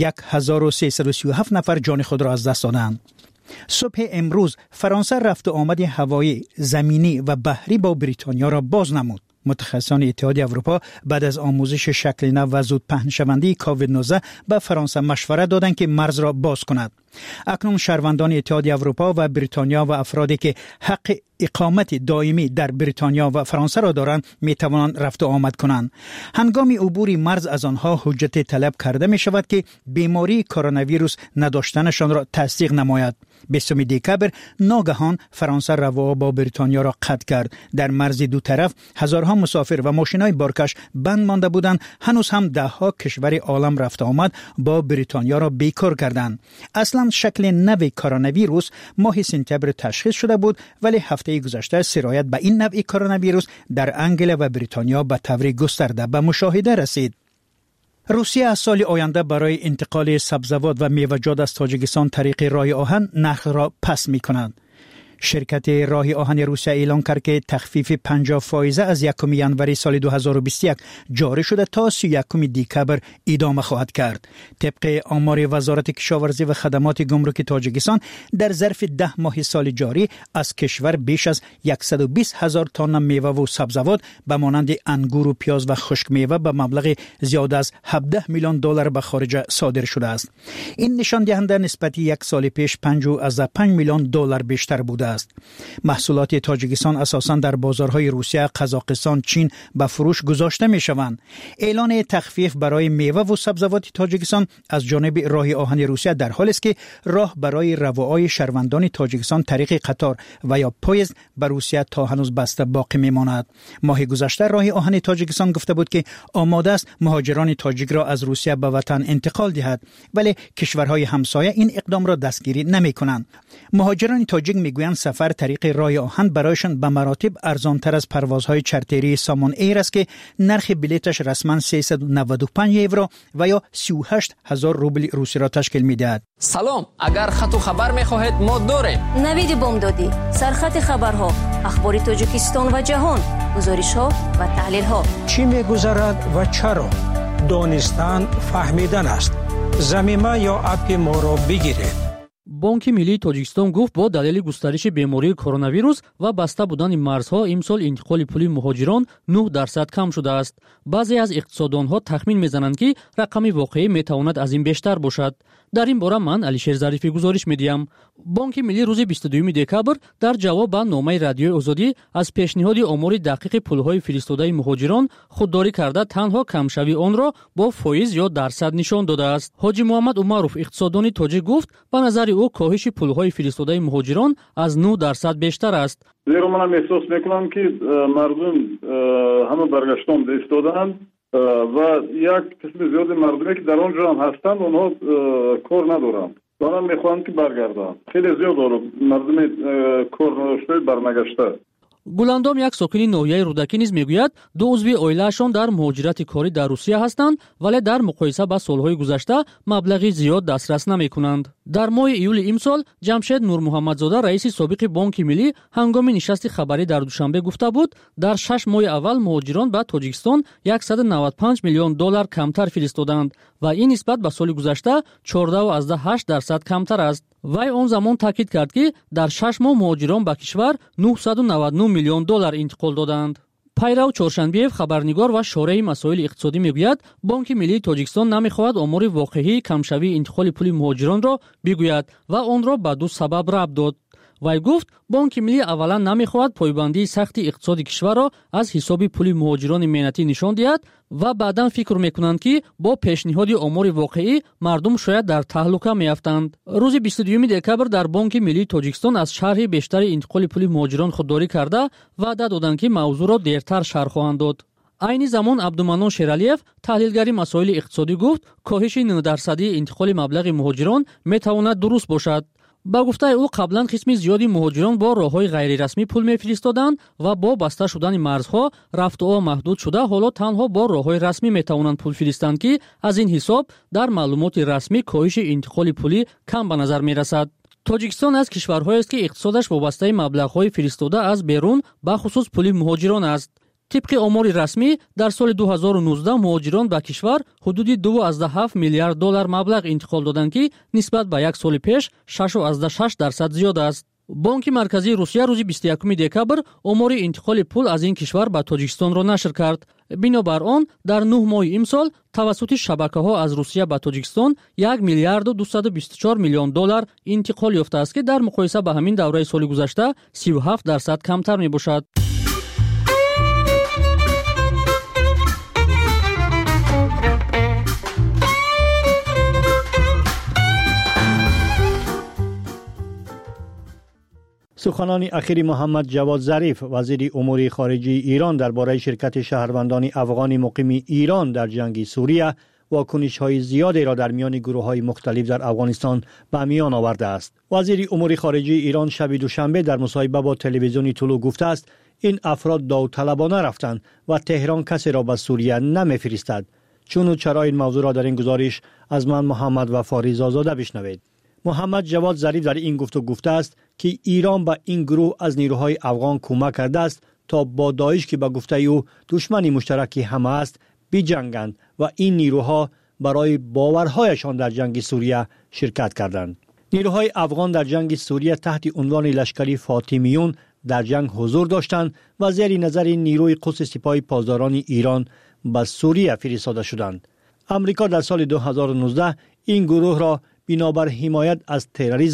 1,337 نفر جان خود را از دست دادند. صبح امروز فرانسه رفت و آمد هوایی، زمینی و بحری با بریتانیا را باز نمود. متخصصان اتحاد اروپا بعد از آموزش شکل نو و زود پهن شونده کووید 19 به فرانسه مشورت دادند که مرز را باز کند. اکنون شهروندان اتحاد اروپا و بریتانیا و افرادی که حق اقامت دائمی در بریتانیا و فرانسه را دارند می توانند رفت و آمد کنند. هنگام عبور مرز از آنها حجت طلب کرده می شود که بیماری کرونا ویروس نداشتنشان را تصدیق نماید. 20 دکبر ناگهان فرانسه روا با بریتانیا را قطع کرد. در مرز دو طرف هزارها مسافر و ماشین‌های بارکش بند مانده بودند. هنوز هم ده‌ها کشور عالم رفت آمد با بریتانیا را بیکار کردند. اصلا شکل نو کرونا ویروس ماه سپتامبر تشخیص شده بود، ولی هفته گذشته سرایت به این نوع کرونا ویروس در انگلیس و بریتانیا به طور گسترده به مشاهده رسید. روسیه از سال آینده برای انتقال سبزیجات و میوه‌جات از تاجیکستان طریق راه آهن نرخ را پس می‌کند. شرکت راه آهن روسیه اعلام کرد که تخفیف 50% از 1 ژانویه سال 2021 جاری شده تا 31 دکبر ادامه خواهد کرد. طبق آمار وزارت کشاورزی و خدمات گمرک تاجیکستان، در ظرف 10 ماه سال جاری از کشور بیش از 120,000 تن میوه و سبزیجات به مانند انگور و پیاز و خشک میوه به مبلغ زیاد از $17 میلیون به خارج صادر شده است. این نشان دهنده نسبت یک سال پیش $5.5 میلیون بیشتر بود. شده است. محصولات تاجیکستان اساساً در بازارهای روسیه، قزاقستان، چین به فروش گذاشته می شوند. اعلان تخفیف برای میوه و سبزیجات تاجیکستان از جانب راه آهن روسیه در حالی است که راه برای روای شهروندان تاجیکستان طریق قطار و یا پویزد به روسیه تا هنوز بسته باقی میماند. ماه گذشته راه آهن تاجیکستان گفته بود که آماده است مهاجران تاجیک را از روسیه به وطن انتقال دهد، ولی کشورهای همسایه این اقدام را دستگیری نمی کنند. مهاجران تاجیک میگویند سفر طریق راه آهن برایشان به مراتب ارزانتر از پروازهای چارتری سامان ایر است که نرخ بلیتش رسما 395 یورو و یا 38,000 روبل روسی را تشکیل میدهد. سلام، اگر خط و خبر میخواهید ما داریم. نوید بامدادی، سرخط خبرها، اخبار تاجیکستان و جهان، گزارش‌ها و تحلیل‌ها. چی می‌گذرد و چرا؟ دانستن فهمیدن است. ضمیمه یا اپ ما را بگیرید. بانک ملی تاجیکستان گفت با دلیل گسترش بیماری کرونا ویروس و بسته بودن مرزها امسال انتقال پولی مهاجران 9% کم شده است. بعضی از اقتصاددانها تخمین میزنند که رقم واقعی میتواند از این بیشتر باشد. در این باره من علیشیر ظریفی گزارش میدیم. بانک ملی روز 22 دکبر در جواب به نامه رادیوی آزادی از پیشنهاد آمار دقیق پولهای فرستاده مهاجران خودداری کرده تنها کمشوی آن را با فایز یا درصد نشان داده است. حاجی محمد عمروف اقتصاددان تاجیک گفت به نظر او کاهش پولهای فرستاده مهاجران از 9% بیشتر است. زیرا من احساس میکنم که مردم همه برگشتن به ایستادند و یک قسم زیاد مردمی که در آنجا هم هستند اونها کار ندارند. دارم میخواهند که برگردند. خیلی زیاد مردم کار نداشته برنگشته. گلندام یک ساکن ناحیه رودکی نیز میگوید دو عضو عائله‌شان در مهاجرت کاری در روسیه هستند ولی در مقایسه با سالهای گذشته مبلغی زیاد دسترس نمی‌کنند. در ماه ایول امسال جمشید نور محمدزاده رئیس سابق بانک ملی هنگام نشست خبری در دوشنبه گفته بود در 6 ماه اول مهاجران به تاجیکستان 195 میلیون دلار کمتر فرستادند و این نسبت به سال گذشته 14.8% کمتر است. وی آن زمان تاکید کرد که در 6 ماه مهاجران به کشور 999 میلیون دلار انتقال دادند. پیرو چهارشنبی‌اف خبرنگار و شارح مسائل اقتصادی میگوید بانک ملی تاجیکستان نمیخواهد آمار واقعی کمشوی انتقال پول مهاجران را بگوید و آن را به دو سبب ربط داد. وی گفت بانک ملی اولا نمیخواهد پایبندی سخت اقتصاد کشور را از حساب پول مهاجران مهنتی نشان دهد و بعداً فکر میکنند که با پیشنهاد آمار واقعی مردم شاید در تهلکه میافتند. روز 22 دکبر در بانک ملی تاجیکستان از شرح بیشتر انتقال پول مهاجران خودداری کرده وعده دادند که موضوع را دیرتر شرح خواهند داد. عین زمان عبدالمنان شیرالیف تحلیلگری مسائل اقتصادی گفت کاهش 9% انتقال مبلغ مهاجران میتواند درست باشد. با گفته او قبلا قسم زیادی مهاجران با راههای غیر رسمی پول میفرستادند و با بسته شدن مرزها رفت و محدود شده حالا تنها با راههای رسمی میتوانند پول فرستند که از این حساب در معلومات رسمی کاهش انتقال پولی کم به نظر میرسد. تاجیکستان از کشورهایی است که اقتصادش وابسته مبلغ‌های فرستاده از بیرون به خصوص پول مهاجران است. طبق آمار رسمی در سال 2019 مهاجران به کشور حدود 2.7 میلیارد دلار مبلغ انتقال دادند که نسبت به یک سال پیش 6.6% زیاد است. بانک مرکزی روسیه روز 21 دکبر آمار انتقال پول از این کشور به تاجیکستان را نشر کرد. بنابر آن در 9 ماه امسال توسط شبکه‌ها از روسیه به تاجیکستان 1 میلیارد و 224 میلیون دلار انتقال یافته است که در مقایسه با همین دوره سال گذشته 37% کمتر میباشد. سخنان اخیر محمد جواد ظریف وزیر امور خارجه ایران درباره شرکت شهروندان افغان مقیم ایران در جنگ سوریه واکنش‌های زیادی را در میان گروه‌های مختلف در افغانستان به میان آورده است. وزیر امور خارجه ایران شب دوشنبه در مصاحبه با تلویزیون طلوع گفته است این افراد داوطلبانه رفتند و تهران کسی را به سوریه نمی‌فرستد. چون و چرا این موضوع را در این گزارش از من محمد وفاری زاده بشنوید. محمد جواد ظریف در این گفتگو گفته است که ایران به این گروه از نیروهای افغان کمک کرده است تا با داعش که به گفته او دشمن مشترک همه است بجنگند و این نیروها برای باورهایشان در جنگ سوریه شرکت کردند. نیروهای افغان در جنگ سوریه تحت عنوان لشکری فاطمیون در جنگ حضور داشتند و زیر نظر نیروی قدس سپاه پاسداران ایران به سوریه فرستاده شدند. امریکا در سال 2019 این گروه را بنابر حمایت از تروریسم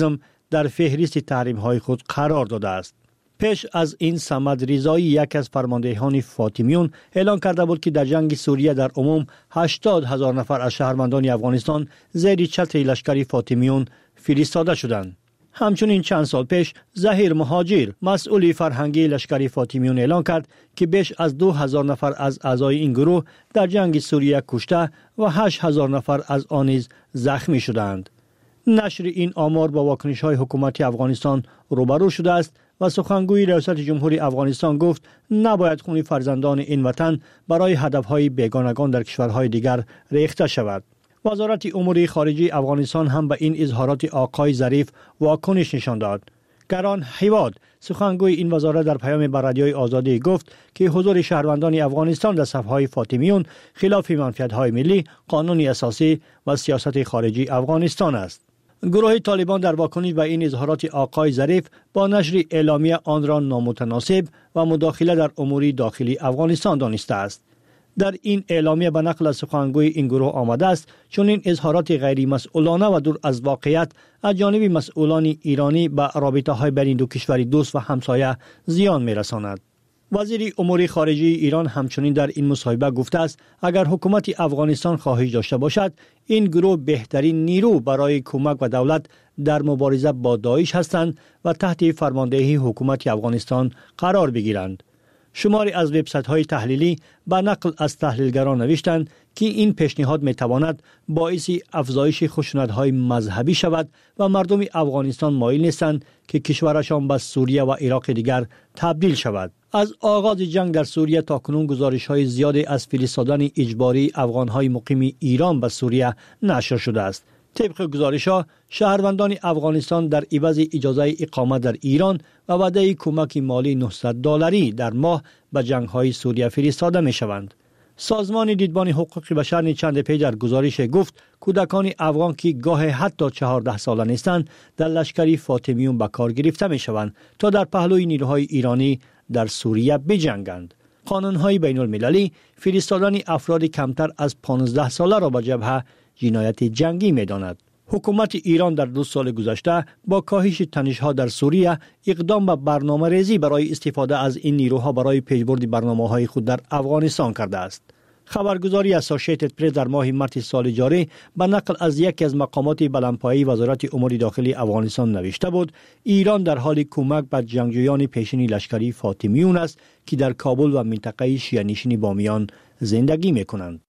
در فهرست تحریم‌های خود قرار داده است. پیش از این صمد رضایی یک از فرماندهان فاطمیون اعلان کرده بود که در جنگ سوریه در عموم 80,000 نفر از شهروندان افغانستان زیر چتر لشکر فاطمیون فرستاده شدند. همچنین چند سال پیش ظهیر مهاجر مسئول فرهنگی لشکر فاطمیون اعلان کرد که بیش از 2,000 نفر از اعضای این گروه در جنگ سوریه کشته و 8,000 نفر از آن نیز زخمی شدند. نشر این آمار با واکنش‌های حکومت افغانستان روبرو شده است و سخنگوی ریاست جمهوری افغانستان گفت نباید خون فرزندان این وطن برای هدف‌های بیگانگان در کشورهای دیگر ریخته شود. وزارت امور خارجه افغانستان هم به این اظهارات آقای ظریف واکنش نشان داد. گران حیواد سخنگوی این وزارت در پیام بر رادیوی آزادی گفت که حضور شهروندان افغانستان در صف‌های فاطمیون خلاف منفعت‌های ملی، قانون اساسی و سیاست خارجی افغانستان است. گروه طالبان در واکنش به این اظهارات آقای ظریف با نشر اعلامیه آن را نامتناسب و مداخله در امور داخلی افغانستان دانسته است. در این اعلامیه به نقل از سخنگوی این گروه آمده است چون این اظهارات غیر مسئولانه و دور از واقعیت از جانب مسئولان ایرانی به رابطه های بین دو کشور دوست و همسایه زیان می‌رساند. وزیر امور خارجه ایران همچنین در این مصاحبه گفته است اگر حکومت افغانستان خواهش داشته باشد این گروه بهترین نیرو برای کمک و دولت در مبارزه با داعش هستند و تحت فرماندهی حکومت افغانستان قرار بگیرند. شماری از وبسایت‌های تحلیلی به نقل از تحلیلگران نوشتند که این پیشنهاد می‌تواند باعث افزایش خشونت‌های مذهبی شود و مردم افغانستان مایل نیستند که کشورشان به سوریه و عراق دیگر تبدیل شود. از آغاز جنگ در سوریه تا کنون گزارش‌های زیادی از فرستادن اجباری افغان‌های مقیم ایران به سوریه نشر شده است. طبق گزارش‌ها شهروندان افغانستان در عوض اجازه اقامت در ایران و وعده کمک مالی $900 در ماه به جنگ‌های سوریه فرستاده می‌شوند. سازمان دیدبان حقوق بشر چند پیش در گزارش گفت کودکان افغان که گاه حتی 14 ساله نیستند در لشکر فاطمیون به کار گرفته می‌شوند تا در پهلوی نیروهای ایرانی در سوریه بجنگند. قانون‌های بین‌المللی فرستادن افراد کمتر از 15 ساله را به جبهه جنایت جنگی می‌داند. حکومت ایران در 2 سال گذشته با کاهش تنش‌ها در سوریه اقدام به برنامه‌ریزی برای استفاده از این نیروها برای پیشبرد برنامه‌های خود در افغانستان کرده است. خبرگزاری اسوسییتد پرس در ماه مارس سال جاری به نقل از یکی از مقامات بلندپایه وزارت امور داخلی افغانستان نوشته بود ایران در حال کمک به جنگجویان پیشین لشکری فاطمیون است که در کابل و منطقه شیعه نشین بامیان زندگی می‌کنند.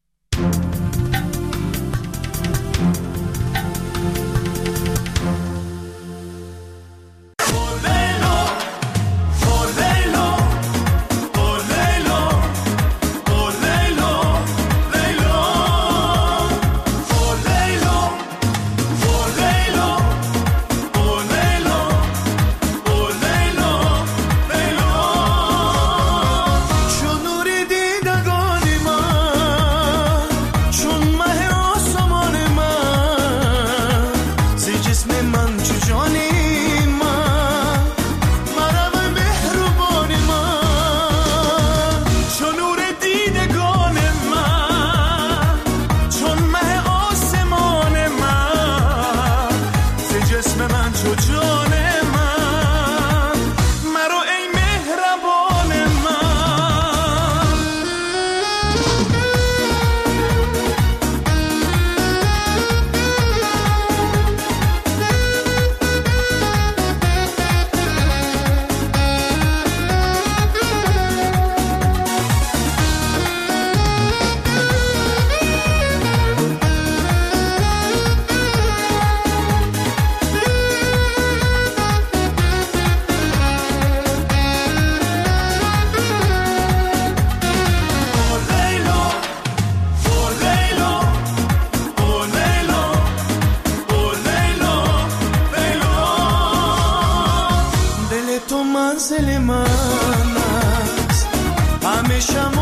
منزل من است همیشه